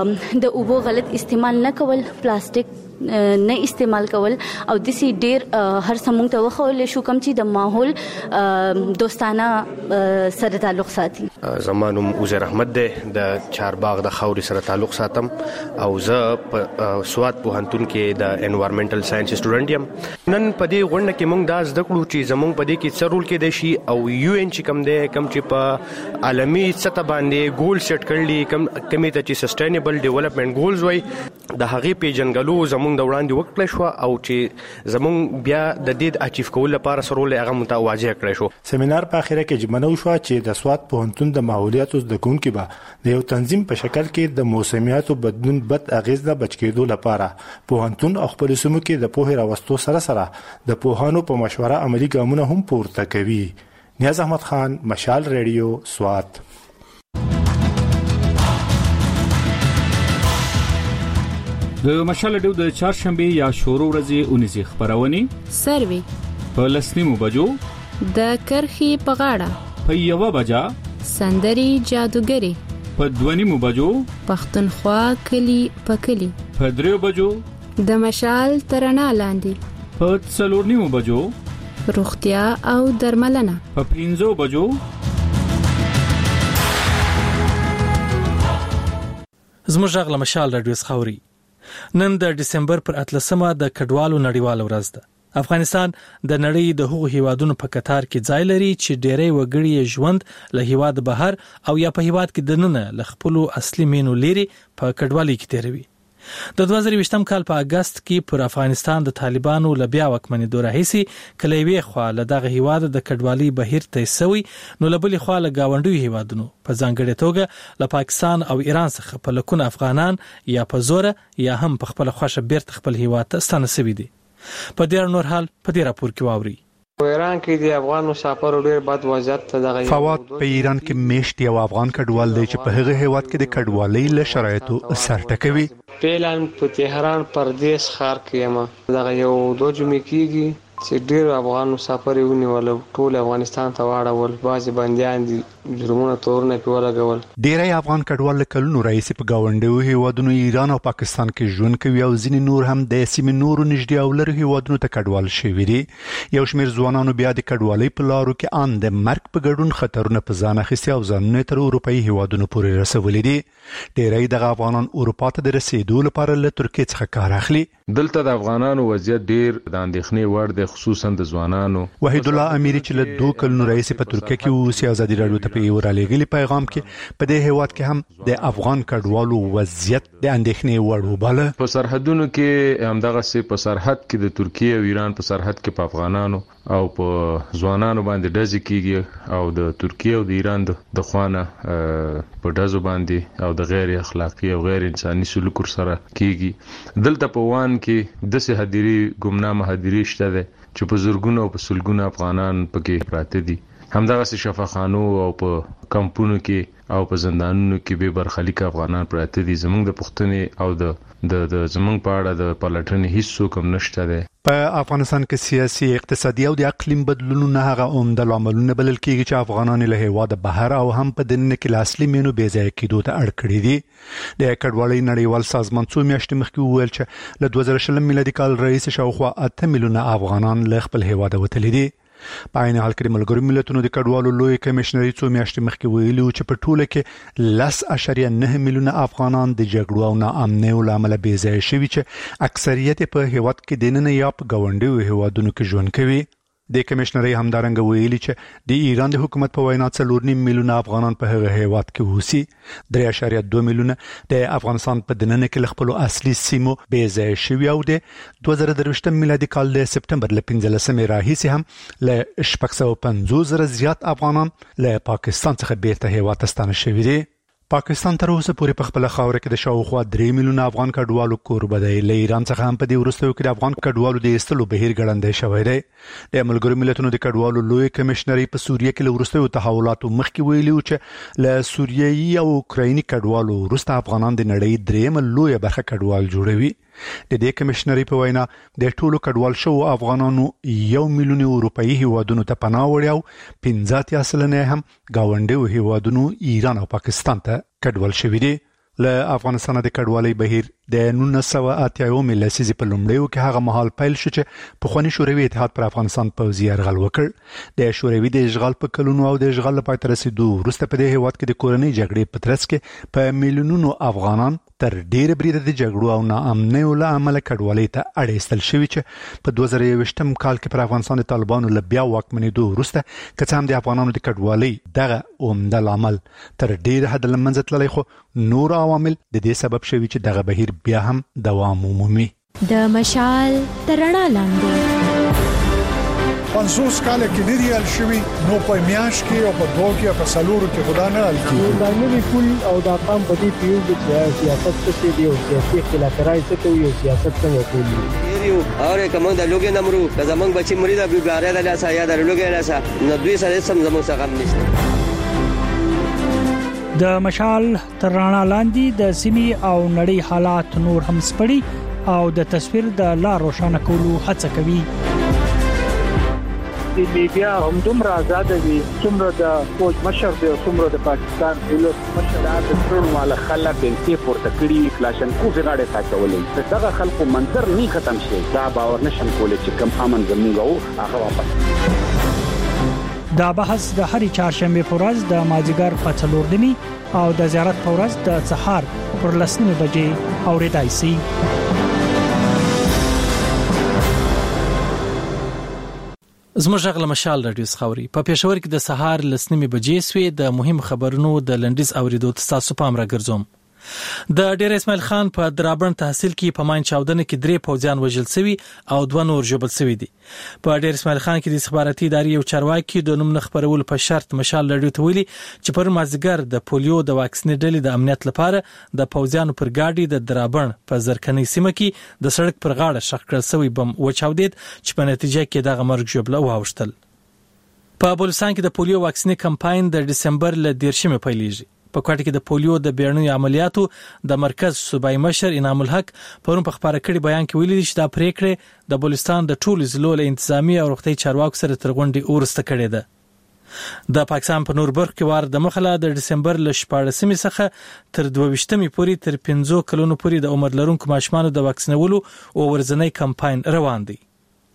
د اوبو غلط استعمال نه کول، پلاستیک نه استعمال کول او د سي ډیر هر سمون ته وخول شو کم چې د ماحول دوستانه سره تعلق ساتي. زمانم عزیر احمد د چارباغ د خاوري سره تعلق ساتم او زه په سوات پوهنتون کې د انوایرنمنټل ساينس سټوډنټ یم. نن په دې غونډه کې موږ دا زده کړو چې زموږ په دې کې څه رول کې دی شي او یو ان چې کم دی کم چې په عالمي سطح باندې ګول سیټ کړلی کمې ته چې سسټینبل ډیولپمنٹ ګولز وای د هغې پیژنګلو زموږ د وړاندې وکړل شو او چې زموږ بیا د دې اچیو کول لپاره سره له هغه متواجه کړی شو. سیمینار په اخره کې جمنو شو چې د سوات پوهنتون د ماحولیاتو د کوونکی به د یو تنظیم په شکل کې د موسمیاتو بدلون بد اغیز نه بچ کېدو لپاره پوهنتون خپل سیمو کې د پوهه راوستو سره سره د پوهانو په مشوره عملی ګامونه هم پورته کوي. نیاز احمد خان، مشال ریډیو، سوات. د مشال ډیو د چهارشنبه یا شورو ورځې 19 خبرونه سروي په لسنیمو بجو د کرخي په غاړه په 1 بجا سندري جادوګری په 2 بجو پښتونخوا کلی پکلی په 3 بجو د مشال ترنا لاندې په 4 بجو روغتیا او درملنه په 5 بجو زموږ غږ مشال رادیو خاوري. نن د دسمبر پر 13مه د کډوالو نړیواله ورځ ده. افغانستان د نړۍ د هغو هیوادونو په کتار کې ځای لري چې ډېری وګړي ژوند له هیواد بهر او یا په هیواد کې دننه له خپل اصلي مینو لري په کډوالۍ کې تیروي. د 2020م کال په اگست کې پر افغانستان د طالبانو لبیا وکمنې دوره هيسي کلیوي خو له دغه هیواد د کډوالۍ بهیر ته سوي نو لبلې خو له گاونډي هیوادونو په ځانګړي توګه له پاکستان او ایران څخه په لکونه افغانان یا په زور یا هم په خپل خوښه بیرته خپل هیواد ته ستانه سوي دي. په ډیر نور حال په دې راپور کې واوري. ایران کې د افغان مسافرو ډیر بد وضعیت ته دغه فواد په ایران کې میشت یو افغان کډوال دی چې په هغه هیواد کې د کډوالۍ له شرایطو سر ټکوي. فعلا په تهران پردیس ښار کې ما دغه یو دوه جمعې کېږي چې ډیر افغان مسافر ونیول ټول افغانستان ته واړول بعضی بنديان دي جرمونه تورنه په ولګول. ډیری افغان کډوال کلونو رئیس په گاونډیو هیوادونو ایران او پاکستان کې ژوند کوي او ځینې نور هم د سیمې نورو نږدې او لرې هیوادونو ته کډوال شوي دي. یو شمېر ځوانانو بیا د کډوالۍ په لارو کې ان د مرګ په ګډون خطرونه په ځان اخیستي او ځانونه تر اروپایي هیوادونو پورې رسولي دي. ډیری دغه افغانان اروپا ته د رسیدو لپاره له ترکیې څخه کار اخلي. دلته د افغانانو وضعیت ډیر د اندېښنې وړ دی، خصوصا د ځوانانو. وحید الله امیری چې له 2 کلونو رئیس په ترکیه کې اوسي ازادي رادیو ته په یو رالېږلي پیغام کې په دې هیواد کې هم د افغان کډوالو وضعیت د اندېښنې وړ وباله. په سرحدونو کې همدغه سي په سرحد کې د ترکیه او ایران په سرحد کې په افغانانو او په ځوانانو باندې ډزې کیږي او د ترکیه او د ایران د خوانه په ډزو باندې او د غیر اخلاقی او غیر انساني سلوک سره کیږي. دلته په وان کې د سهادری ګمنامه هدیری شته ده چې په زورګونو او په سلګونو افغانان پکې پراته دي. همدغه شفاخانو او په کمپونو کې او په زندانونو کې به برخلیک افغانان پراته دي. زمونږ د پښتنې او د زمونږ په اړه د پلټنې هیڅ څوک هم نشته ده. په افغانستان کې سیاسي، اقتصادي او د اقلیم بدلونونه هغه عمده لاملونه بلل کېږي چې افغانان له هیواد بهر او هم په دننه کې له اصلي مینو بې ځای کېدو ته اړ کړي دي. د کډوالۍ نړیوال سازمان څو میاشتې مخکې وویل چې له 2020 میلادي کال راهیسې شاوخوا 8 میلیونه افغانان له خپل هیواد وتلي دي. په عین حال کې د ملګرو ملتونو د کډوالو لوی کمشنري څو میاشتې مخکې ویلي چې په ټوله کې 10.9 میلیونه افغانان د جګړو او ناامنیو له امله بې ځای شوي چې اکثریت په هیواد کې دننه یا په ګاونډیو هیوادونو کې ژوند کوي. د کمشنري همدارنګه ویلي چې د ایران د حکومت په وینا 4.5 میلیونه افغانان په هغه هیواد کې اوسي. 3.2 میلیونه د افغانستان په دننه کې خپل اصلي سیمو بې ځای شوي او د 2023 میلادي کال د سپتمبر ل 15 راهیسې هم ل 650,000 زیات افغانان له پاکستان څخه بیرته هیواد ته ستانه شوي دي. پاکستان تر اوسه پورې په خپل خاور کې د شاوخوا 3 میلیونه افغان کډوالو کوربه دی. له ایران څخه هم په دې وروستیو کې د افغان کډوالو د ایستلو بهیر ګړندی شوی دی. د ملګرو ملتونو د کډوالو لوی کمشنري په سوریه کې له وروستیو تحولاتو مخکې ویلي چې له سوریایي او اوکرایني کډوالو وروسته افغانان د نړۍ درېیم لوی برخه کډوال جوړوي. د دې کمشنري په وینا د ټولو کډوال شو افغانانو 1 میلیون اروپایي هیوادونو ته پناه وړي او 15% هم گاونډیو هیوادونو ایران او پاکستان ته کډوال شوي دي. له افغانستان د کډوالۍ بهیر د 1980 لسیزې په لومړیو کې هغه مهال پیل شو چې پخوانی شوروي اتحاد پر افغانستان پوځي یرغل وکړ. د شوروي د اشغال په کلونو او د اشغال لپاره تر رسیدو وروسته په دې هیواد کې د کورنۍ جګړې په ترڅ کې په میلیونونو افغانان تر ډیره بریده د جګړو او ناامنیو له امله کډوالۍ ته اړ ایستل شوي چې په 2020م کال کې پر افغانستان د طالبانو له بیا واکمنېدو وروسته که څه هم د افغانانو د کډوالۍ دغه عمده لامل تر ډیره حد له منځه تللی، خو نور عوامل د دې سبب شوي چې دغه بهیر بیا هم دوام ومومي. د مشال تر رڼا لاندې 50 کال کې لري شوی نو په میاش کې او په دوه کې په سلورو کې خدا نه الکی دا نوی پول او دا قام په دې پیو چې سیاست څه دی او سیاسي اختلافات څه کوي او سیاست څنګه کوي یو اوره کوم د لوګي نمرو که زمنګ بچی مریدا بیګاره د لاسه یا د لوګي لاسه نو دوی سره سم زموږ څخه هم نشته. د مشال تر رڼا لاندې د سیمې او نړۍ حالات نور هم سپړي او د تصویر د لار روښانه کولو هڅه کوي. د میډیا هم دومره آزاد دي څومره د فوج مشر دی څومره د پاکستان دولت مشر د ټول مال خلک په پورته کړی کلاشن کو غاړه تاچولې دغه خلکو منظر نه ختم شي دا باور نشم کولای چې کم امن زموږ او هغه واپس. دا بحث د هرې چهارشنبه په ورځ د مازیګر په 4:30 او د زیارت په ورځ د سهار پر 10:00 بجې اوریدای شي. زموږ غږ له مشال رادیو خاوري په پېښور کې د سهار 10:00 بجې سوې د مهم خبرونو د لنډیز اوریدو تاسو پام را ګرځوم. د ډیر اسماعیل خان په درابن تحصیل کې په ماین چاودنه کې 3 پوځیان وژل شوي او 2 نور ژوبل شوي دي. په ډیر اسماعیل خان کې د استخباراتي ادارې یو چارواکي د نوم خبرول په شرط مشال لړیو ته ویلي چې پر مازیګر د پولیو د واکسین ډلې د امنیت لپاره د پوځیانو پر ګاډي د درابن په زرکنۍ سیمه کې د سړک پر غاړه شخ کړل شوی بم وچاودید چې په نتیجه کې دغه مرګ ژوبله واوښتل. په بلوچستان کې د پولیو واکسینې کمپاین د دسمبر ل 10 پیلېږي. په کوټه کې د پولیو د بیړنیو عملیاتو د مرکز صوبایي مشر انعام الحق پرون په خبره کړي بیان کې ویلي چې دا پریکړه د بلوچستان د ټولو ضلعو له انتظامی او روغتي چارواکو سره تر غونډې ورسته کړې ده. د پاکستان په نور برخه کې وار د مخله د دسمبر ل 14 څخه تر 22 پورې تر 15 کلونو پورې د عمر لرونکو ماشومانو د واکسینولو او ورځنی کمپاین روان دی.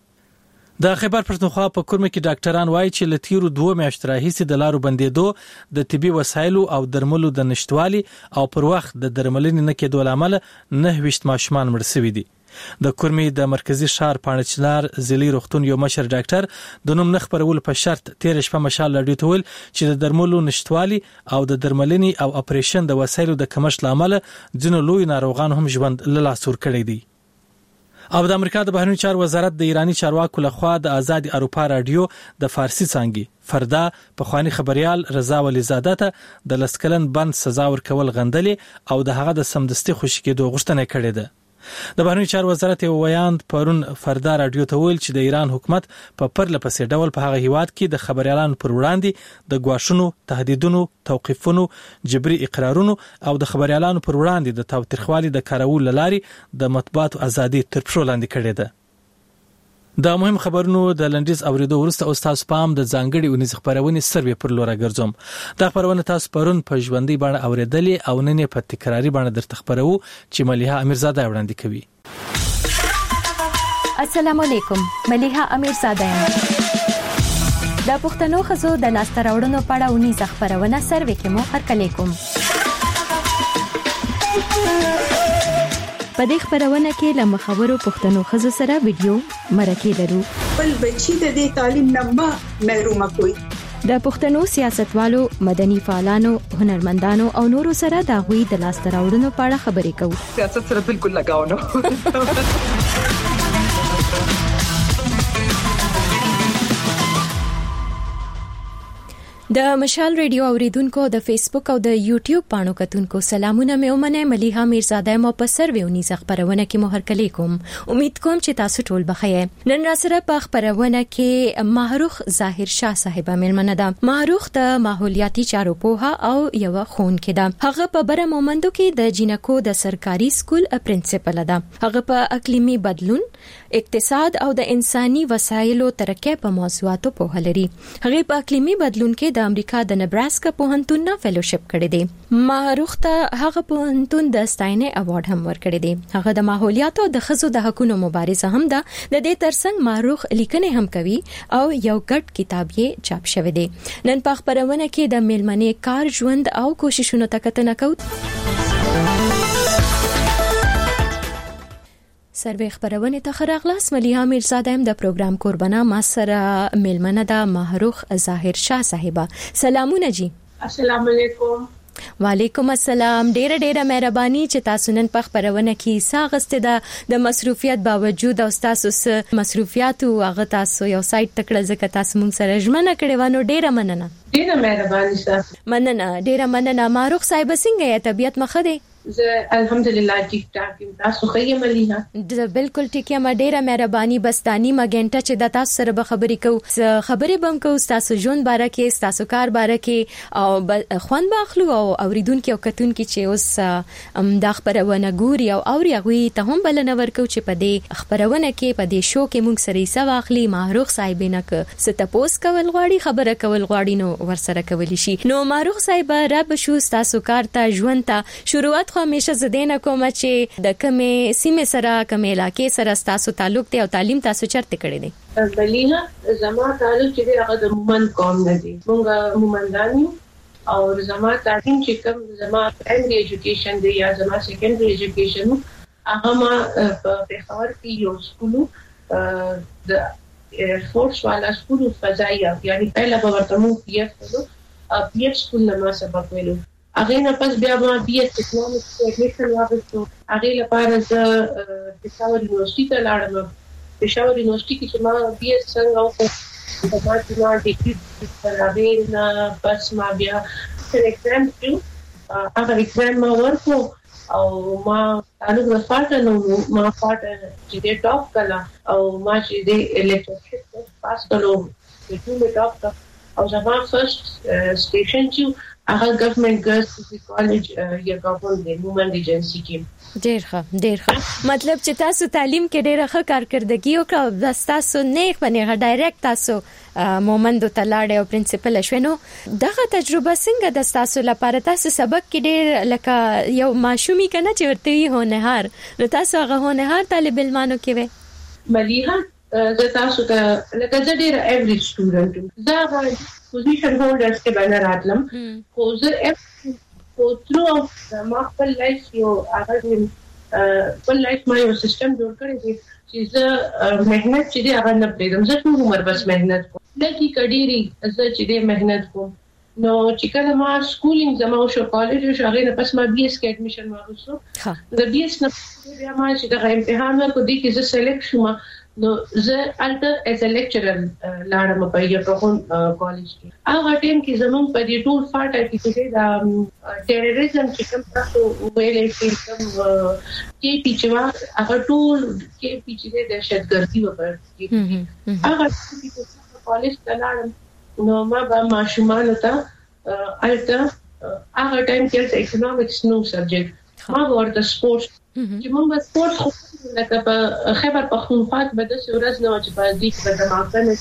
د خیبر پښتونخوا په کورمه کې ډاکټران وایي چې له تیرو 2 میاشتو راهیسې د لارو بندېدو د طبي وسایلو او درملو د نشټوالي او پر وخت د درملنې نه کېدو لامل 9 ماشومان مړ شوي دي. د کورمې د مرکزی ښار پانچلار ضلعي روغتون یو مشر ډاکټر د نوم خبرول په شرط 13 شپه مشال لړیو ته ویل چې د درملو نشټوالي او د درملنې او اپریشن د وسایلو د کمښت لامل ځینو لوی ناروغان هم ژوند له لاس ورکړي دي. او د امریکا د بهرنیو چارو وزارت د ایرانی چارواکو لخوا د آزاد اروپا رادیو د فارسی څانګې فردا په خواني خبريال رضا ولیزاده ته د لسکلن بند سزا ورکول غندلې او د هغه د سمدستي خوشی کېدو غوښتنه کړې ده. د بهرنیو چارو وزارت یو ویاند پرون فردا رادیو ته ویل چې د ایران حکومت په پرله پسې ډول په هغه هیواد کې د خبريالانو پر وړاندې د ګواښونو، تهدیدونو، توقیفونو، جبري اقرارونو او د خبريالانو پر وړاندې د تاوتریخوالي د کارولو لارې د مطبوعاتو ازادي تر پښو لاندې کړې ده. د مهم خبرونو د لنډیز اوریدو وروسته استاد پام د ځانګړي اونیز خبرونه سروي پر لور ګرځوم. دا خبرونه تاسو پرون په ژوندۍ باندې اوریدلې او نن په تکراری باندې درته خبرو چې مليحه امیرزاده وړاندې کوي. السلام علیکم، مليحه امیرزاده یم. د پښتنو خزو د لاسته راوړنو په اړه اونیز خبرونه سروي کې مو هرکلی کوم. په دې خبرونه کې له مخورو پښتنو خزو سره ویډیو مرکه لرو. بل بچی د دې تعلیم نه محروم کوي. د پښتنو سیاستوالو، مدني فعالانو، هنرمندانو او نورو سره د غوي د لاسته راوړنو په اړه خبرې کوو. سیاست سره بالکل لگاو نه. د مشال ریډیو اوریدونکو د فیسبوک او د یوټیوب پاڼو کتونکو سلامونه مې ومنه. مليحه امیرزاده مو په سرویونی خبرونه کې مو هرکلی کوم. امید کوم چې تاسو ټول بخیر. نن را سره په خبرونه کې ماهروخ ظاهر شاه صاحب ملمنه ده. ماهروخ د ماحولیاتي چارو پوها او یو خونکې ده. هغه په بره مومندو کې د جینکو د سرکاري سکول پرنسپل ده. هغه په اقلیمي بدلون، اقتصاد او د انساني وسایلو ترقې په موضوعاتو پوهه لري. هغه په اقلیمي بدلون کې د امریکا د نبراسکا پوهنتون نه فیلوشپ کړی دی. ماهروخ ته هغه پوهنتون د ستاینې اوارډ هم ورکړی دی. هغه د ماحولیاتو د خزو د حقوقو مبارزه هم ده. د دې ترڅنګ ماهروخ لیکنې هم کوي او یو ګډ کتاب یې چاپ شوی دی. نن په خبرونه کې د میلمنې کار، ژوند او کوششونو ته کتنه کوو. سروي خبرونه ته خراغلاس. مليحه امیرزاده د پروګرام قربانه ما سره میلمنه ده ماهروخ ظاهر شاه صاحبہ. سلامونه جی. السلام علیکم. وعلیکم السلام. ډیره مهرباني چې تاسو نن په خبرونه کې ساغسته ده د مصروفیت باوجود او تاسو سره مصروفیات او هغه تاسو یو سایت تکړه ځکه تاسو مونږ سره ژمنه کړې وانه ډیره مننه. ډیره مهرباني تاسو. مننه، ډیره مننه. ماهروخ صاحب څنګه یې؟ طبيعت مخه ده؟ زه الحمدلله ټیک ټاک یم. تاسو ښه یې مليحه؟ زه بالکل ټیک یم. ډیره مهرباني. بس دانی مګنټه چې د تاسو سره به خبرې کوو، خبرې بم کوو تاسو ژوند باره کې، تاسو کار باره کې او خوان باخلو او اوریدونکو او کتونکو چې اوس د خبرونه ګوري او اوري هغه ته هم بلنه ورکو چې په دې خبرونه کې په دې شو کې موږ سره یې واخلي. ماهروخ صاحب نه ک ستپوس کول غواړي، خبره کول غواړي، نو ورسره کولی شي. نو ماهروخ صاحب رب شو تاسو کار ته ژوند ته شروعات خو همیشه زدينه کوم چې د کومې سیمه سره کومې علاقې سره تاسو تعلق دی او تعلیم تاسو چرته کړی دی؟ مليحه زما تعلق چې هغه د مومند قوم نه دی. موږ مومندان او زما تعلیم چې کوم زما پرایمري ایجوکیشن دی یا زما سیکنډري ایجوکیشن هغه ما په پېښور کې یو سکول د ایر فورس والا سکول فضائیه یعنی پہلا به ورته مو پی اف سکول نه ما سبق ویلو. هغه نه پس بیا ما بي اس اکنومکس ایډمیشن واغستو. هغه لپاره زه پېښور یونیورسيټي ته لاړم. پېښور یونیورسيټي کې چې ما بي اس څنګه وکړ په ما کې ما ډیګري راوړل نه. بس ما بیا ایگزام کړو. هغه ایگزام ما ورکو او ما تعلق رفاته نو ما فاټه چې ټاپ کړه او ما چې د لیکچرشپ پاس کړو چې ټول ټاپ او زما فرست سټیشن چې هغه ګورنمنت ګرلز کالج یا ګورنمنت وومن ایجنسی کې. ډېر ښه مطلب چې تاسو تعلیم کې ډېر ښه کارکردګي وکړه. بس تاسو نه باندې ډایرکټ تاسو مومندو ته لاړې او پرنسپل شوینو. دغه تجربه څنګه د تاسو لپاره؟ تاسو سبق کې ډېر لکه یو ماشومي کنه چې ورته وي هنر، نو تاسو هغه هنر طالب علمانو کې وې؟ مليها زه تاسو ته لکه زه ډېر ایوریج سټوډنټ یم. زه پوزیشن هولډرز کې باندې راتلم خو زه خو ترو ما خپل لایف یو هغه خپل لایف ما یو سیستم جوړ کړی دی چې زه مهنت چې دی هغه نه پرېږدم. زه ټول عمر بس مهنت کوم. لکه کډيري زه چې دی مهنت کوم. نو چې کله ما سکولینګ زما شو کالج شو هغه نه پس ما بي اس کې اډمیشن واغوستو. د بي اس نه بیا ما چې د امتحان ورکو دي چې زه سلیکټ شوم. نو زه الټر ایز ا لیکچرر لاړم په یو کالج کې. هغه ټیم کې زموږ په دې ټول فاټه کې د ټیرریزم چې کوم تاسو ویلې چې کوم کې پیچوا هغه ټول کې پیچې د دهشتګردي وکړي. هغه چې کالج ته لاړم نو ما به ماشومان ته الټر هغه ټایم کې اکونومکس نو سبجیکټ ما ورته سپورتس چې موږ به سپورتس لکه په خیبر پختونخوا کې به د ورځ نه چې په دې کې د ماکن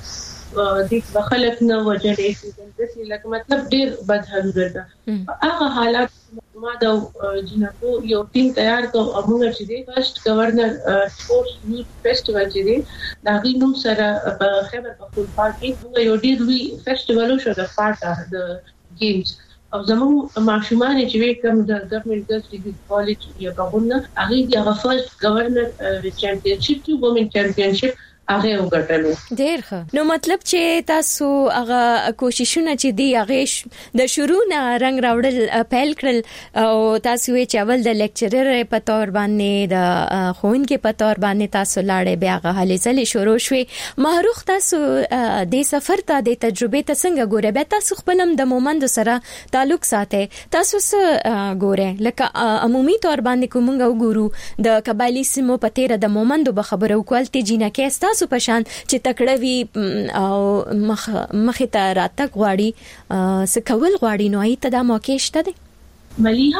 چې د دې خلک نه وجلې چې لکه مطلب ډیر بد حالت ده. هغه حالات ما د جنکو یو ټیم تیار کړ او موږ چې د فرست گورنر سپورتس یوث فیسټیوال چې دی دا غي نو سره په خیبر پختونخوا کې یو ډیر لوی فیسټیوال شو د فاټه د گیمز او زموږ ماشومان چې وی کوم د ګورنمنت ګرلز ډیګري کالج یا ګورنر هغه د هغه فرست گورنر چمپیونشپ کې وومن چمپیونشپ هغه وګټلو. ډېر ښه. نو مطلب چې تاسو هغه کوششونه چې دی هغه د شروع نه رنگ راوړل پیل کړل او تاسو یې چې اول د لیکچرر په تور باندې د ښوونکي په تور باندې تاسو لاړې بیا هغه هلې ځلې شروع شوې. معروف تاسو د سفر ته د تجربې ته څنګه ګورئ؟ بیا تاسو خپلم د مومند سره تعلق ساتئ. تاسو څه ګورئ؟ لکه عمومي تور باندې کومنګ وګورو د قبایلی سیمو په تیر د مومندو به خبرو کول ته جنکه تاسو پشان چې تکړه وي او مخه ته راتګ غواړي سکول غواړي نو ایت دا موقع شته دي. مليها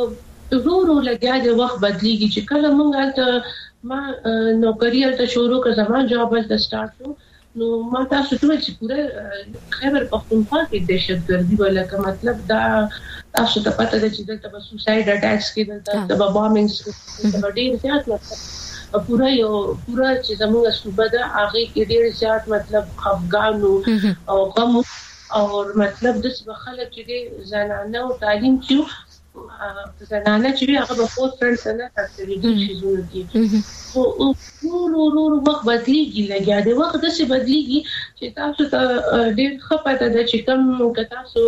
ورو لګیا د وخت بدلیږي چې کله مونږ ته ما نوکری ته شروع کړ زما جاب ول سٹارټ شو نو ما تاسو ته چې پوره خیبر پختونخوا کې دهشتګردي ولکه مطلب دا تاسو ته پته ده چې دلته سوسایډ اٹیکس کې دلته بامینګز د ډیر زیات مطلب پورا چې زموږ صوبه ده هغه کې ډیر زیات مطلب افغانو او غم او مطلب د څه خلک چې زنانه او تعلیم چې زنانه چې هغه په فور فرنس نه تاسو دي شیزونه دي او وخت بدلیږي لګیا دی وخت د څه بدلیږي چې تاسو ته ډیر خپته ده چې کوم تاسو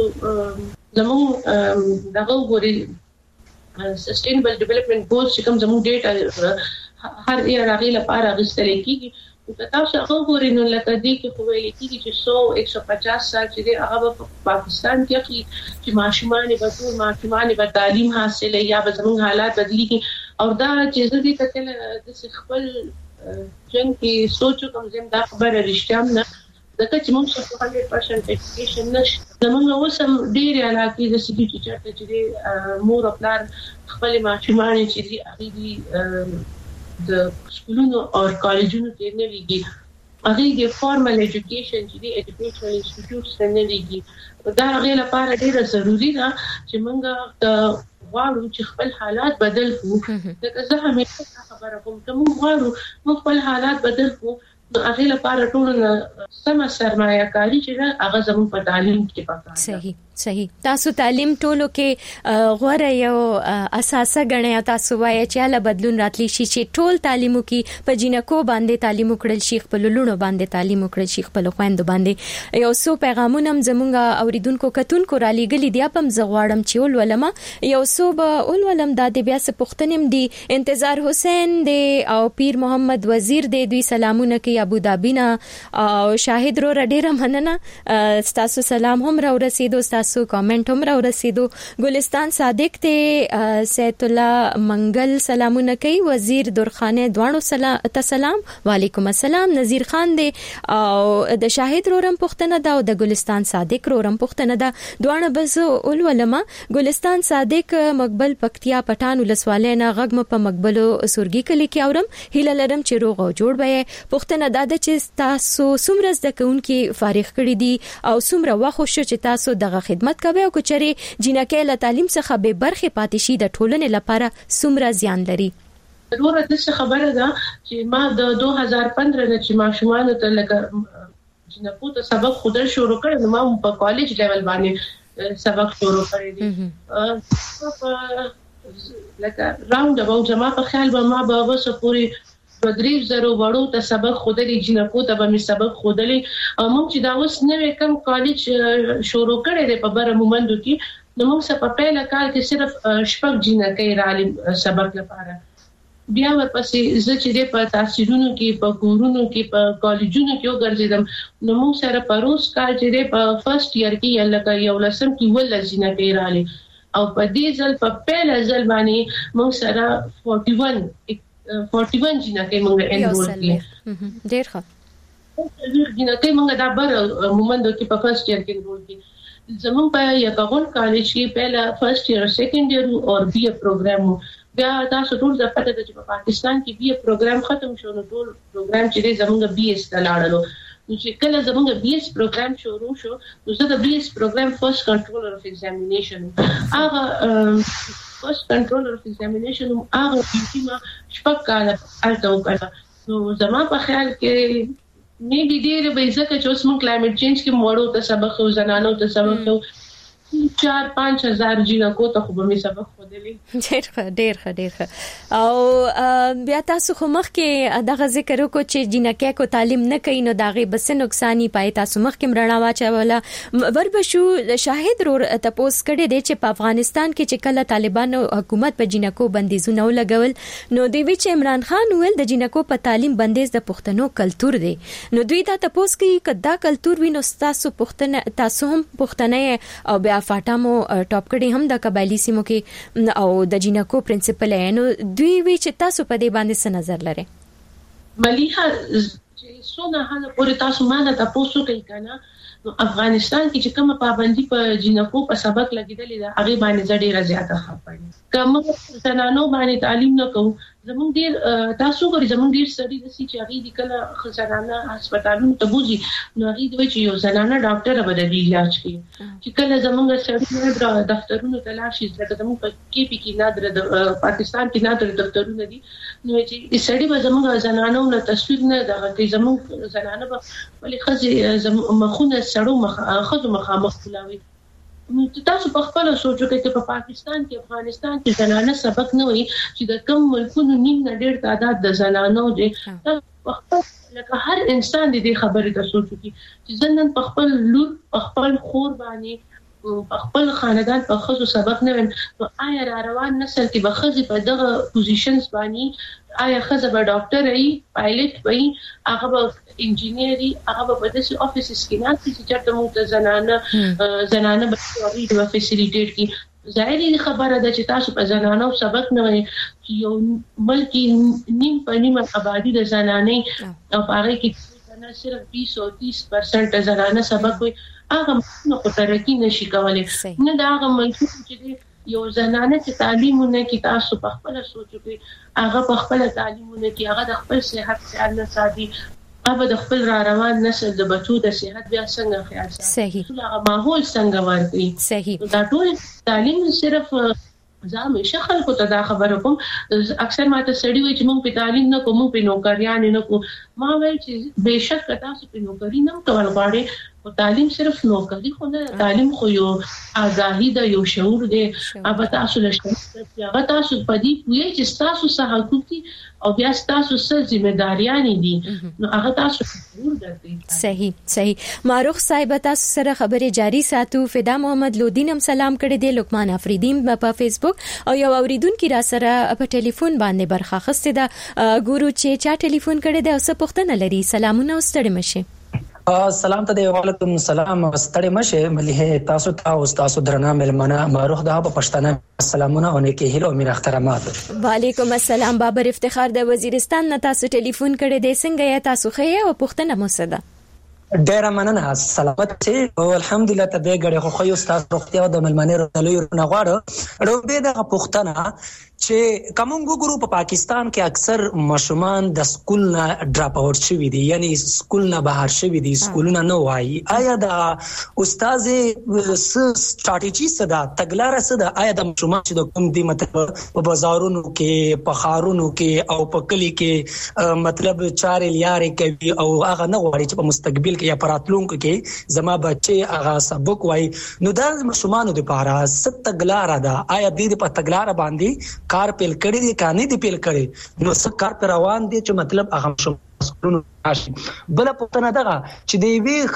زموږ دغه ګوري سستینبل ډیولپمنٹ ګولز چې کوم زموږ ډیټا هر یې راغی لپاره غوښتل کیږي او تاسو هغه ګورئ نو لکه دې کې خو ویل کیږي چې 150 سال چې هغه په پاکستان کې چې ماشومان به تعلیم حاصل یا به زموږ حالات بدلیږي او دا چې زه دې کتل د خپل جن کې سوچو کوم زم دا خبره رښتیا نه دغه چې موږ 100% ایجوکیشن نشته زموږ اوسم ډېر علاقې د سړي چې چاته چې مور خپل خپل ماشومان چې هغه د سکولونو او کالجونو کې نه ویږي هغه د فارمل ایجوکیشن چې د ایجوکیشنل انسټیټیوټس نه ویږي دا هغه لپاره ډیره ضروری ده چې موږ غواړو چې خپل حالات بدل کړو دا زه همیشه خبره کوم چې موږ غواړو خپل حالات بدل کړو هغه لپاره ټول سم سرمایه کاری چې هغه زموږ په تعلیم کې پکار صحیح صحیح. تاسو تعلیم ټولو کې غوړه یو اساسه غنئ، تاسو وایي چې له بدلون راتلی شي چې ټول تعلیمو کې په جنکو باندې تعلیم وکړل شي، خپل لونو باندې تعلیم وکړل شي، خپل خويندو باندې. یو څو پیغامونه هم زمونږ اوریدونکو کتونکو را لېګلې دي، په زغواړم چې ولولم یو څو به ولولم د بیا څه پښتنم دي. انتظار حسین دی او پیر محمد وزیر دی، دوی سلامونه کوي ابوظبي نه. او شاهد رو ډیره مننه، تاسو سلام هم را ورسېدو، تاسو کامنټ هم را ورسېدو. ګلستان صادق ته سید الله منګل سلامونه کوي، وزیر درخانه دوانو سلام وعلیکم السلام. نذیر خان دی او د شاهد رورم پښتنه دا او د ګلستان صادق رورم پښتنه دا دوانه بس اولولما. ګلستان صادق مقبل پکتیا پټان ولسوالینا غږم په مقبلو سورګي کلی کې اورم، هیله لرم چې روغ او جوړ به پښتنه دا د چې تاسو سمره زده کوونکې فارغ کړی دي او سمره واخو شو چې تاسو دغه خدمت کوي او کچري جنکه له تعلیم څخه به برخه پاتې شي د ټولنې لپاره سمره زیان لري. ضرور د څه خبره ده چې ما د 2015 نه چې ماشومان ته لکه جنکو ته سبق خودل شروع کړ، نو ما په کالج لیول باندې سبق شروع کړی دي. لکه راوند اباوت زما په خیال به ما به وسه پوری 3,000 وړو ته سبق خودلی، جنکو ته به می سبق خودلی. او موږ چې دا اوس نوې کم کالج شروع کړی دی په بر مومندو کې، نو موږ څه په پیله کال کې صرف شپږ جنکې راغلي سبق لپاره. بیا ورپسې زه چې په تحصیلونو کې په کورونو کې په کالجونو کې وګرځیدم، نو موږ سره پروس کال چې په فرست ایئر کې لکه یو لسم کې ول جنکې راغلي، او په دې ځل په پیله ځل باندې موږ سره 41 جنکې موږ انرول کړي. ډېر ښه جنکې موږ دا بر مومندو کې په فرست ایئر کې انرول کړي. زموږ په یکاغون کالج کې پہلا فرست ایئر سیکنډ ایئر او بی اے پروګرام. بیا تاسو ټول ځکه چې په پاکستان کې بی اے پروګرام ختم شو، نو ټول پروګرام چې زموږ بی ایس ته لاړلو. نو چې کله زموږ بی ایس پروګرام شروع شو، نو زه د بی ایس پروګرام فرست کنټرولر اف ایگزامینیشن هغه فرست کنټرولر اف ایگزامینیشن هغه چې ما شپږ کاله الته وکړه. نو زما په خیال کې مې به ډېر به ځکه چې اوس موږ کلایمټ چینج کې موړو ته سبق او زنانو ته سبق او 4-5 هزار جنکو ته خو به می سبق خودلی. ډېر ښه. او بیا تاسو خو مخ کې دغه ذکر وکړو چې جنکې کو تعلیم نه کوي، نو داغه بس نقصانی پای تاسو مخ کې مرنا واچوله. وربشو شاهد رو تپوس کړي دي چې په افغانستان کې چې کله طالبانو حکومت په جنکو بندیزونه لګول، نو دوی چې عمران خان ویل د جنکو په تعلیم بندیز د پښتنو کلچر دی، نو دوی دا تپوس کوي کدا کلچر وینو تاسو پښتنه تاسو هم پښتنه او بیا فاټامو ټاپ کړي هم د قبایلی سیمو کې او د جنکو پرنسپل نو دوی وی چې تاسو په دې باندې څه نظر لري؟ مليحه چې څونه حاله پورې تاسو مانه تاسو کوي کنه، نو افغانستان کې چې کومه پابندي په جنکو په سبق لګیدلې ده هغه باندې ډېره زیاته خپړي. کوم زنانو باندې تعلیم نه کوو، زموږ ډېر تاسو غوړي زموږ ډېر سړي د سې چې هغه د کله خزانه هسپتالونو ته بوزي، نو هغه دوی چې یو زنانه ډاکټر به د علاج کوي. چې کله زموږ سړي دفترونو ته لاړ شي، ځکه زموږ په کې پی کې نادر پاکستان کې نادر دفترونه دي، نو چې سړي به زموږ زنانو له تصویر نه دغه کې زموږ زنانه به ولې خزي مخونه سړو خزو مخامخ کولاوي. نو تاسو په خپل سوچو کې چې په پاکستان کې افغانستان کې زنانه سبق نه وي، چې د کوم ملکونو نیم نه ډېر تعداد د زنانو دي. په خپل لکه هر انسان دې خبرې ته سوچو چې زنن په خپل لور په خپل خور باندې په خپل خاندان په خزو سبق نه وي، نو آیا را روان نسل کې به خزي په دغه پوزیشنز باندې آیا خزه به ډاکټر وي، پایلټ وي، هغه به انجینری، هغه به د دې افیسز کې نه چې چرته موږ زنانه به د فیسیلیټیټ کی. ظاهري خبره ده چې تاسو په زنانو سبق نه وي، چې یو ملک نیم په نیمه آبادی د زنانې او هغه کې نه صرف 20 او 30% زنانه سبق وي، هغه نو ترقی نشي کولای. نه دا هغه ملک چې یو زنانه چې تعلیمونه کې تاسو په خپل سوچو کې هغه په خپل تعلیمونه کې هغه د خپل صحت خیال نه ساتي، هغه د خپل را روان نسل د بچو د صحت بیا څنګه خیال ساتي، صحیح هغه ماحول څنګه ورکړي. صحیح. دا ټول تعلیم صرف ځم شخل کو ته دا خبره کوم، اکثر ماته سړی وي چې موږ په تعلیم نه کوم، په نوکریان نه کوم، ما ویل چې بهشک تاسو په نوکری نه کول غواړئ او تعلیم صرف نوکری خو نه، تعلیم خو یو آگاهی ده، یو شعور دی. هغه تاسو لښته هغه تاسو په دې پوهی چې تاسو څه حقوق دي او بیا تاسو څه ځمېداریان دي، نو هغه تاسو شعور درته. صحیح. معروف صاحب تاسو سره خبرې جاری ساتو. فدا محمد لودین هم سلام کړی دی، لقمان افریدی په فیسبوک او یو اوریدونکو را سره په ټلیفون باندې برخه اخیسته ده. ګورو چې چا ټلیفون کړی دی او څه پوښتنه لري. سلامونه او ستړي مشه. سلام ته دی. وعلیکم السلام. ستړي مشه ملي تاسو ته او تاسو درنه ملمنه معروف ده په پښتنه سلامونه او نیکی هیله او مینا احترامات. وعلیکم السلام. بابر افتخار د وزیرستان نه تاسو ټلیفون کړی دی، څنګه یې تاسو خې او پوښتنه مو څه ده؟ ډیر مننه. سلامت چې او الحمدلله ته به غړي خو یو تاسو روغتیا د ملمنه رلوي نه غواړو. روبه د پښتنه چې کوم ګورو په پاکستان کې اکثر ماشومان د سکول نه ډراپ آوټ شوي دي، یعنی سکول نه بهر شوي دي، سکولونه نه وایي. آیا د استاد سټریټجی څه ده، تګلارې څه ده؟ آیا د ماشومان چې د کوم دي مطلب په بازارونو کې، په خارونو کې او په کلی کې مطلب چارې لیارې کوي او هغه نه غواړي چې په مستقبل کې یا پراتلونکو کې زما بچي هغه سبق وایي، نو د ماشومانو لپاره څه تګلارې ده؟ آیا د په تګلارې باندې کار پیل کړی دي کاني دي پیل کړي، نو څه کار پر روان دي چې مطلب هغه مسؤلون راشي؟ بل پوښتنه ده چې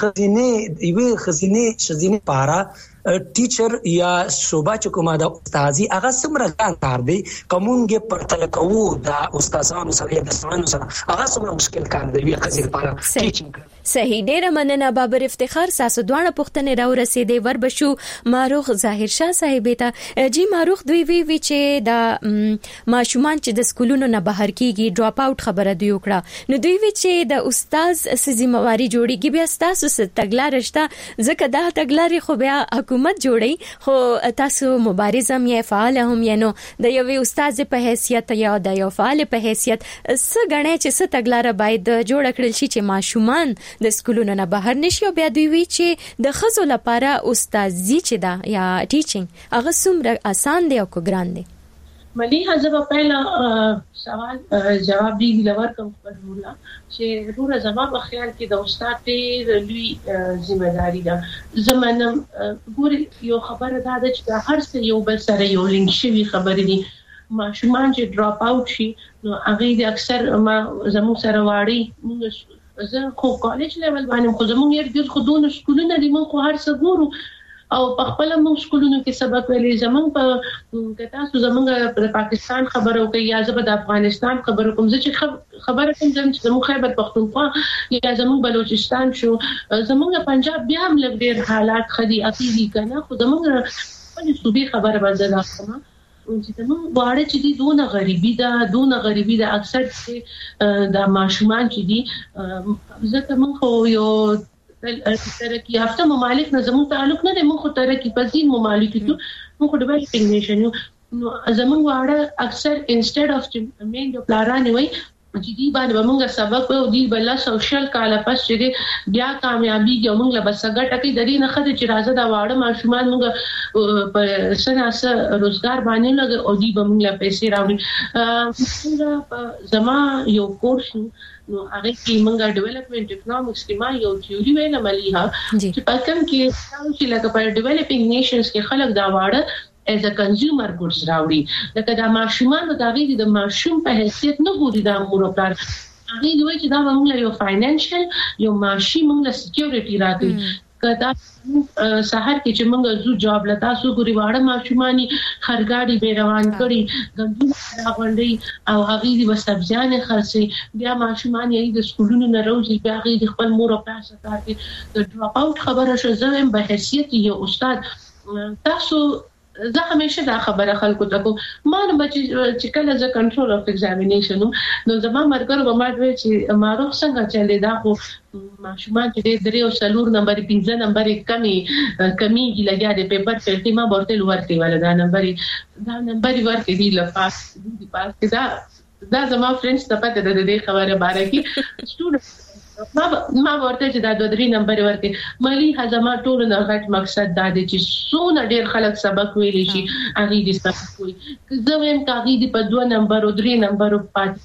د یوې خزینه پارا ټیچر یا شوبا چې کومه د استادي هغه څومره ګران کار دی، کومونګه پرتل کوو د استادانو سره د ځوانانو سره هغه څومره مشکل کار دی یوې خزینه پارا ټیچینګ. صحیح. ډیره مننه بابر افتخار. ساسو دوه پوښتنې راو رسیدې وربشو معروف ظاهر شاه صاحب ته. جی معروف دوی وی چې د ماشومان چې د سکولونو نه بهر کیږي ډراپ آوټ خبره دی وکړه، نو دوی وی چې د استاد سزمواري جوړیږي بیا تاسو ست تګلار شته، ځکه دا تګلارې خو بیا حکومت جوړي، خو تاسو مبارزم یا فعال هم ینو د یو استاد په حیثیت یا د یو فعال په حیثیت څه غنئ چې څه تګلار باید جوړ کړل شي چې ماشومان د سکولونو نه بهر نشي او بیا دوی وی چې د خزو لپاره استادي چې دا یا ټیچینګ هغه څومره آسان دی او کو ګران دی؟ ملي حزب پهلا سوال جواب دی لور کوم پرمولا چې ټول زما په خیال کې د استاد ته لوی ځمېداري ده. زمونږ ګوري یو خبره ده چې هر څه یو بل سره یو لینک شوی خبرې دي. ماشومان چې ډراپ آوټ شي نو هغه د اکثر ما زموږ سره واړي موږ زه خو کالج لیول باندې خو زموږ یې ډېر خو دونه سکولونه دي، موږ خو هر څه ګورو او په خپل موږ سکولونو کې سبق ویلي. زموږ په تاسو زموږ په پاکستان خبرو کوي یا زه په افغانستان خبرو کوم، زه چې خبره کوم چې زموږ خیبر پختونخوا یا زموږ بلوچستان شو، زموږ پنجاب بیا هم لږ ډېر حالات خدي اخیری کنه، خو زموږ په صوبې خبره باندې راځم چې موږ واړه چې دي دونه غریبي ده اکثر چې د ماشومان چې دي ځکه موږ خو یو ترقی یافته ممالک نه زموږ تعلق نه دی، موږ خو ترقی پذیر ممالک یو، موږ ډیولپینګ نیشن یو، نو زموږ واړه اکثر انسټډ اف مین د پلانونه وي چې دی باندې موږ سبق او دی بل سوشل کاله پس چې بیا کامیابی کې موږ له بسګه ټکی د دې نه خدای چې راځه دا واړه ماشومان موږ په سناسه روزګار باندې لګ او دی به موږ له پیسې راوړي. موږ زما یو کورس نو هغه کې موږ ډیولپمنٹ اکونومکس کې ما یو تھیوري ویله مليها چې په کوم کې چې لکه په ډیولپینګ نیشنز کې خلک دا واړه as a consumer goods راوړي، لکه دا ماشومان د هغه د ماشوم په حیثیت نه ګوري دا مور او پلار، هغه دوی چې دا موږ یو فاینانشل یو معاشي موږ سکیورټي راکړي. کدا سحر کې چې موږ زو جاب لتا سو ګوري واړه ماشومانی خرګاډي به روان کړي غندونه راغونډي او هغه دي وسبزيان خرسي، بیا ماشومان یې د سکولونو نه راوځي، بیا هغه د خپل مور او پلار سره د ډراپ آوټ خبره شو. زم به حیثیت یو استاد تاسو زه همیشه دا خبره خلکو ته کوم، ما نه چې کله زه کنټرول اف ایگزامینیشن نو زما مرګر به ما دوی چې معروف څنګه چلے دا خو ماشومان چې درې او څلور نمبر 15 نمبر کمیږي لګیا د پیپر فلټي ما ورته ورته ولا دا نمبر ورته دی لپاس دی پاس دا زما فرندز ته پته ده د خبره باره کې سټوډنټ ما ورته چې دا 2-3 نمبر ورته ملي هضما ټول نه غټ مقصد دا دی چې څونه ډېر خلک سبق ویلی شي هغه دې سبق وي، زه ویم کاغی دې په 2 نمبر او 3 نمبر پاتې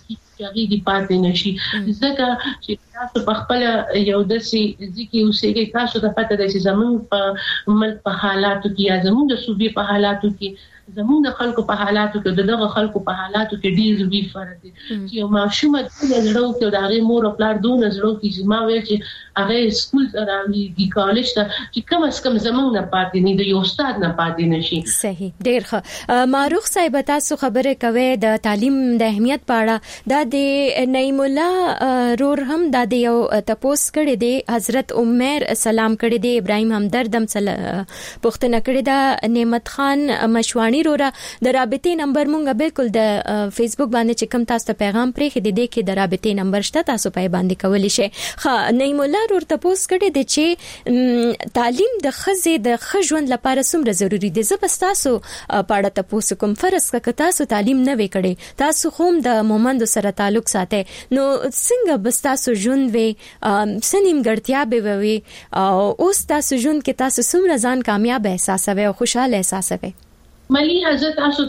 هغه دی پاتې نشي ځکه چې تاسو په خپل یو داسي ځکه اوسېږي تاسو ته پته ده چې زموږ په ملک په حالاتو کې یا زموږ د صوبې په حالاتو کې زموږ د خلکو په حالاتو کې دغه خلکو په حالاتو کې ډیر لوی فرق دی چې یو ماشوم د زړه کې د هغه مور او پلار دونه زړه کې چې ما ویل چې هغه سکول راوړي کالج ته چې کم از کم زموږ نه پاتې نه دی یو استاد نه پاتې نشي. صحیح ډیر ښه. معروف صاحب تاسو خبره کوي د تعلیم د اهمیت په اړه دا د نعیم الله رور هم د یو تپوس کړي دی حضرت عمر سلام کړي دی ابراهیم همدرد هم پوښتنه کړي دا نعمت خان مشوانی رورا د رابطې نمبر مونږه بالکل د فیسبوک باندې چې کوم تاسو ته پیغام پرې خې دې کې د رابطې نمبر شته تاسو پای باندې کولی شئ. ښه نعیم الله رور تاسو کړي د چې تعلیم د خزې د خژوند لپاره څومره ضروری دی. زه بس تاسو پاړه تاسو کوم فرض ک تاسو تعلیم نه وکړي تاسو هم د مومند سره تعلق ساتي نو څنګه بس تاسو ژوند وي سنیم ګړتیا به وي او اوس تاسو ژوند کې تاسو څومره ځان کامیاب احساسوي او خوشاله احساسوي. ملي حضرت تاسو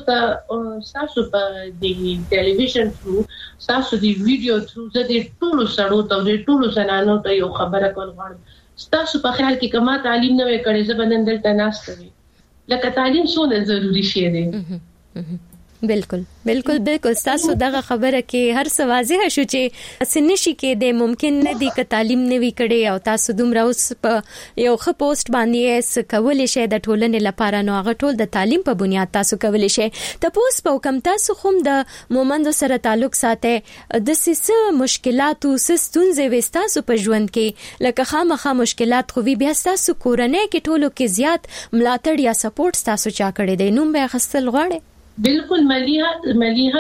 په د ټلویزیون تھرو تاسو د ویډیو تھرو د ټولو سړو ته د ټولو زنانو ته یو خبره کول غواړم تاسو په خیال کې کما تعلیم نه وکړي زبندن دلته ناشته وي لکه تعلیم څونه ضروری شی دی. بالکل بالکل بالکل تاسو دغه خبره کې هر څه واضح شو چې سنشي کې د ممکن نه دی ک تعلیم نه وی کړي او تاسو دومره اوس په یو ښه پوسټ باندې اس کولې شي د ټولنې لپاره نو هغه ټول د تعلیم په بنیاد تاسو کولې شي تاسو په کوم تاسو هم د مومند سره تعلق ساتي د سیسه مشکلات او ستونزې وستاسو په ژوند کې لکه خامخا مشکلات خو بیا تاسو کورنۍ کې ټولو کې زیات ملاتړ یا سپورټ تاسو چا کړی دی نوم به خستل غواړي. بالکل مليها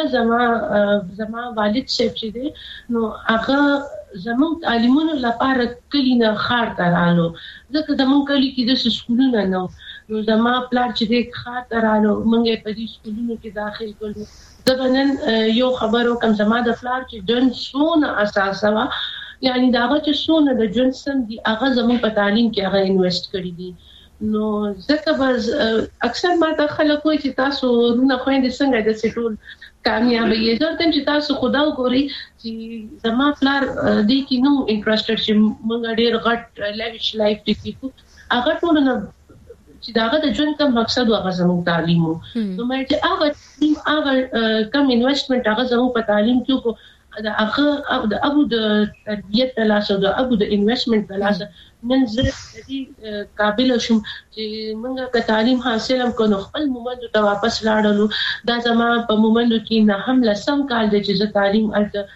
زما والد صاحب چې دی نو هغه زموږ تعلیمونو لپاره کلی نه خار ترالو ځکه زموږ کلی کې د سکولونو نو زما پلار چې دی خار ترالو موږ په دې سکولونو کې داخل کړو ځبنن یو خبرو کم زما د پلار چې جن سونه اساسه وا یعنی دا چې سونه د جن سم دی هغه زموږ په تعلیم کې هغه انویسټ کړی دی نو ځکه بس اکثر ما ته خلک وایي چې تاسو نه خويندې څنګه د سټول کامیاب یې ځکه چې تاسو خدا وګوري چې زما پلار دې کې نو انټرېستډ چې موږ ډېر غټ لیویش لایف دې هغه ټول نه چې داغه د ژوند کوم مقصد هغه زموږ تعلیم وو نو مې چې هغه کم انویسټمنټ هغه زموږ په تعلیم کې کو هغه د ابو د تربیت تلاسه د ابو د انویسټمنټ تلاسه نن زه دې قابل شوم چې موږ که تعلیم حاصل هم کړو خپل مومند ته واپس لاړلو دا زما په مومند کې نه هم لسم کال د چې زه تعلیم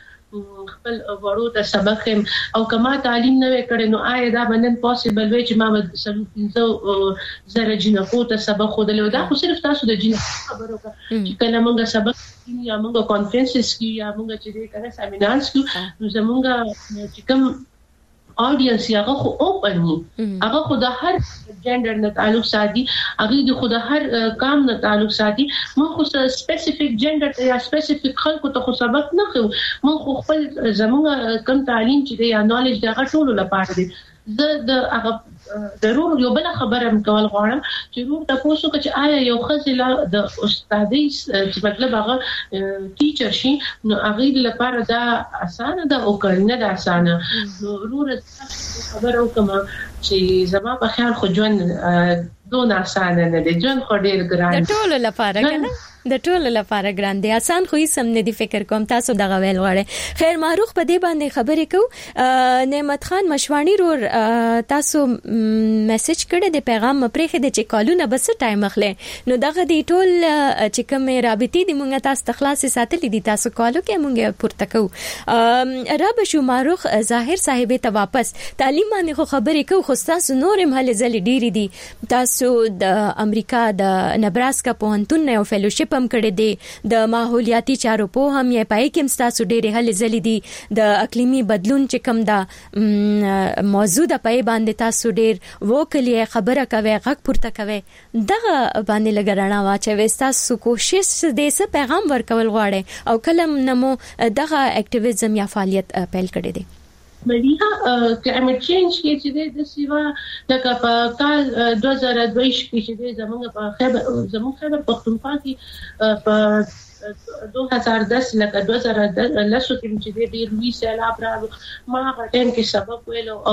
خپل ورو ته سبق هم او کما تعلیم نه وکړې نو آیا دا باندې پوسیبل وي چې ما سلو زره جنکو ته سبق خودلو دا خو صرف تاسو د جن خبرو چې کله موږ سبق یا موږ کانفرنسز کې یا موږ چې کنه سیمینارز کې نو زموږ چې کوم اودینس هغه خو اوپن ني هغه خو د هر جندر نه تعلق ساتي هغه د خو د هر کام نه تعلق ساتي مون خو سپیسیفیک جندر یا سپیسیفیک خلکو ته خو سبق نه خو مون خو خپل زموږ کم تعلیم چې یا نالج د غټولو لپاره دي زه د هغه ضرور یو بل خبره مکول غواړم چې روح تاسو چې آیا یو خزله د استادۍ چې مطلب هغه ټیچر شي نو هغه لپاره دا اسانه ده او کنه ده اسانه نو روح خبره وکم چې زما په خیال خو ژوند دون اسانه نه دي ژوند خو ډیر ګران د ټولو لپاره کنه د ټولو لپاره ګران دي آسان خو یې سم نه دي فکر کوم تاسو دغه ویل غواړي خیر معروف په دې باندې خبرې کو نعمت خان مشوانی رور تاسو میسج کړی د پیغام پرېخه د چې کالونه بس ټایم اخلي نو دغه دی ټول چې کوم رابطې د مونږه تاسو تخلاص ساتلې دي تاسو کالو کې مونږه پورته کو رب شو معروف ظاهر صاحب ته واپس تعلیم باندې خو خبرې کو خو تاسو نورم هله زل ډيري دي تاسو د امریکا د نبراسکا پوهنتون یو فیلوشپ هم کړی دی د ماحولیاتي چارو په هم یې پای کې تاسو ډېرې هلې زلې دي د اقلیمي بدلون چې کوم دا موضوع د پای باندې تاسو ډېر وکړي خبره کوي غږ پورته کوي دغه باندې لګرانه واچوي تاسو کوشش دې څه پیغام ورکول غواړي او کلم نمو دغه اکټیویزم یا فعالیت پیل کړی دی مليها کلایمټ چینج کې چې د سیوا د کال 2022 کې چې زموږ خیبر پختونخوا کې په 2010 لکه 2010 کې چې د ډیر سیلاب راغلو ما هغه ټیم کې سبق ویلو او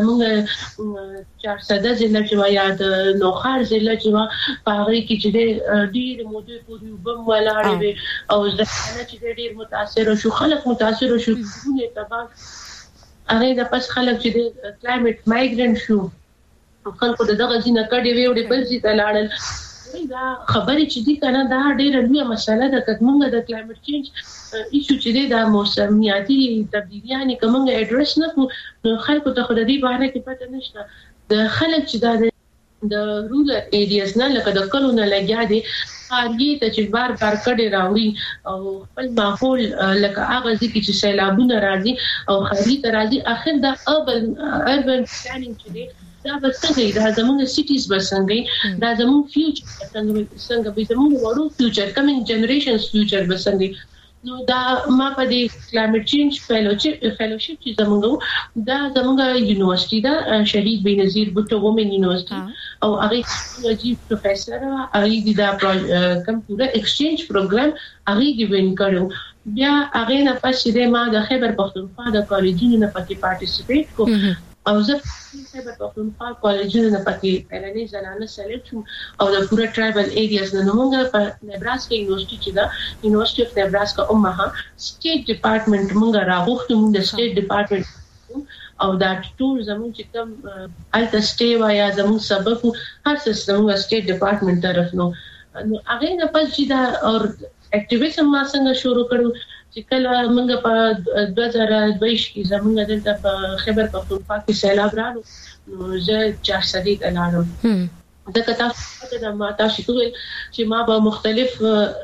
زموږ 400 ضلع چې یاد نوخار ضلع چې په هغه کې چې د ډیر موده پورې وبم ولاړې وي او ځکه چې ډیر متاثر شو خلک متاثر شو نه تبا هغه د پس خلک چې د کلایمټ مایګرنټ شو خلکو دغه ځینه کډې ویوړې بل ځای ته لاړل دا خبرې چې دي کنه دا ډېره لویه مسله ده چې موږ د کلایمټ چینج ایشو چې د موسمیاتي تبدیلیانې کومه اډرس نه کوو خلکو ته خو د دې باره کې پته نشته د خلک چې د رورل ایریاز نه لکه د کلو نه لګیا دي هغه ته چې بار کډې راوړي او خپل ماحول لکه هغه ځکه چې سیلابونه راځي او خري ته راځي اخر د اربن پلانینګ چې دی دا بسنګي دا زموږ سټیز بسنګي دا زموږ فیوچر څنګه به زموږ وړو فیوچر کمینګ جنریشنز فیوچر بسنګي نو دا ما په دې کلایمټ چینج فیلوشپ چې زموږ دا زموږ یونیورسيټي دا شهید بنظیر بوټو وومن یونیورسيټي او هغه جی پروفیسور هغه دا کوم پورا ایکسچینج پروګرام هغه دی وین کړو بیا هغه نه پښې ما د خیبر پختونخوا د کالجونو نه پکې پارټیسیپیټ کو او زه خیبر پختونخوا کالجونو نه پکې پلانې زنانه سلیکټ شوم او د پورا ټرایبل ایریاز نه موږ په نبراسکا یونیورسيټي چې دا یونیورسيټي اف نبراسکا اوماها سټیټ ډپارټمنټ موږ راغوښتو موږ د سټیټ ډپارټمنټ او دا ټول زموږ چې کوم الټا سټي وایا زموږ سبق هر څه زموږ سټیټ ډپارټمنټ طرف نو هغه نه پس چې دا اور اکټیویزم ما څنګه شروع کړو چې کله موږ په 2022 کې زموږ دلته په خیبر پختونخوا کې سیلاب راغلو نو زه 400 ته لاړم دا کتاب د ما تاسو ټول چې ما په مختلف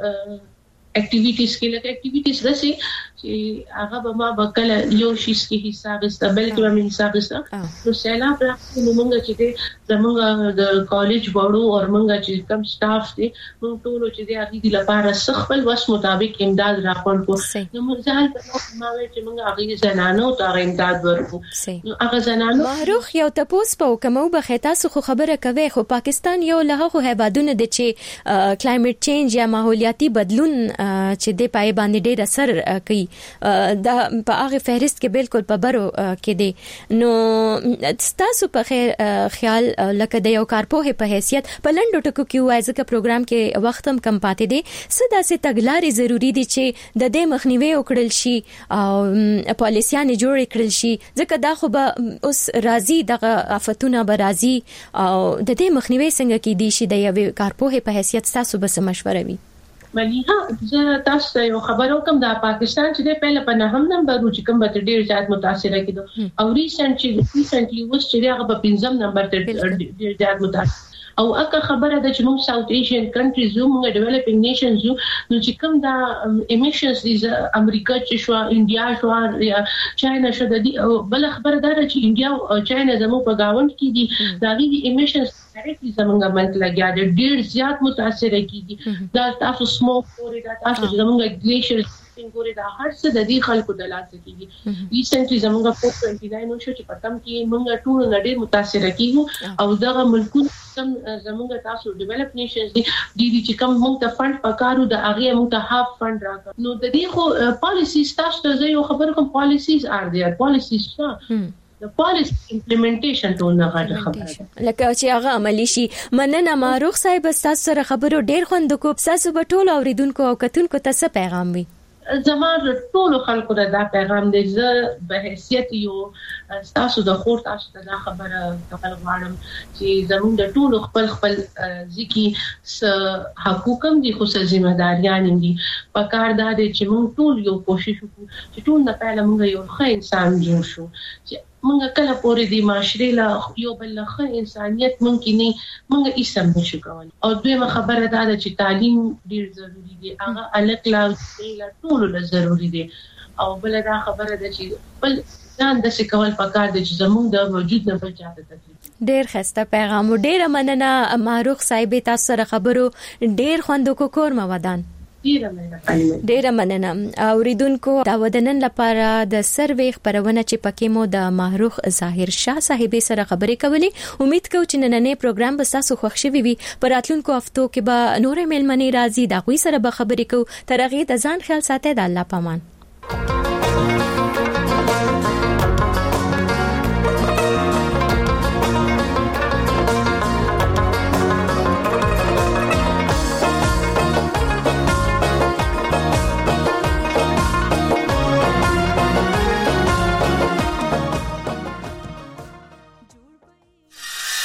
اکټیویټیز کې لکه اکټیویټیز رسي چې هغه به ما وکړه یو شي کې حساب است بل کې به حساب است نو سیلاب راځي نو موږ چې زموږ د کالج وړو او موږ چې کم سټاف دي موږ ټول چې د هغه د لپاره خپل وس مطابق امداد راپور کو نو موږ ځل ما وی چې موږ هغه زنانو ته امداد ورکو نو هغه زنانو معروف یو تاسو په کومو بخیتا خو خبره کوي خو پاکستان یو له هغه هیوادونو د چې کلایمټ چینج یا ماحولیاتي بدلون چې د پای باندې ډېر اثر کوي دا په هغه فهرست کې بالکل په برو کې دي نو تاسو په خیال لکه د یو کارپوه په حیثیت په لنډو ټکو کې وایي ځکه پروګرام کې وخت هم کم پاتې دي څه داسې تګلارې ضروری دي چې د دې مخنیوي وکړل شي او پالیسیانې جوړ کړل شي ځکه دا خو به اوس راځي دغه آفتونه به راځي او د دې مخنیوي څنګه کې دي شي د یو کارپوه په حیثیت تاسو به مشوره وي مليها زه تاسو یو خبرو کوم د پاکستان چې د پهله په نهم نمبر چې کوم به ډیر زیات متاثر کېدو او ریسنټلی وس چې هغه په 5م نمبر ته ډیر زیات متاثر او اګه خبره ده چې موږ ساوث ایشین کنټریز یو موږ ډیولپینګ نیشنز یو نو چې کوم دا امیشنز دي امریکا چې شو انډیا شو یا چاینا شو د بل خبره ده چې انډیا او چاینا زموږ په گاوند کې دي دا وی امیشنز ډایرکټلی زموږ باندې لګیا دي ډیر زیات متاثر کیږي دا تاسو سموک پورې دا تاسو زموږ ګلیشر څنګه دا هر څه د دې خلکو د لاس کېږي ریسنټلی زموږ په 29 نو شو چې پتم کې موږ ټول نړۍ متاثر کیږو او دغه ملکونه کم زموږ تاسو ډیولپ نیشنز دي چې کوم موږ ته فند پکارو د هغه موږ ته هاف فند راکړو نو د دې خو پالیسیز تاسو ته یو خبر کوم پالیسیز ار دي پالیسیز د پالیسی امپلیمنټیشن ټول نه غواړي خبره لکه چې هغه عملی شي مننه معروف صاحب تاسو سره خبرو ډیر خوند کو تاسو په ټول اوریدونکو او کتونکو ته څه پیغام وي زموږ ټول خلکو ته دا پیغام دی چې به حیثیت یو تاسو د خور تاسو ته دا خبره کول غواړم چې زموږ د ټول خپل ځکه س حقوق هم دي خو څه ځمېداریان دي په کار دا دي چې موږ ټول یو کوشش وکړو چې ټول نه پهله موږ یو ښه انسان جوړ شو چې موږ کله پورې د معاشري لا یو بل ښه انسانيت ممکن نه موږ یې سم نشو کولای او دویمه خبره دا ده چې تعلیم ډیر ضروری دی هغه الګ لا ټول له ضروری دی او بل دا خبره ده چې بل ځان د څه کول پکار دي چې زموږ د موجود نه بل چاته تکلیف ډیر خسته پیغام ډیر مننه معروف صاحب تاسو سره خبرو ډیر خوند کو کور مودان ډیره مننه. اوریدونکو دا ودنن لپاره د سروې خبرونه چې پکې مو د ماهروخ ظاهر شاه صاحب سره خبرې کولې. امید کوم چې نننې پروګرام به تاسو خوښ شوي وي. پر راتلونکو هفتو کې به نورې مېلمنې راځي دا غوي سره به خبرې کوو. تر هغه د ځان خیال ساتئ. د الله پامان.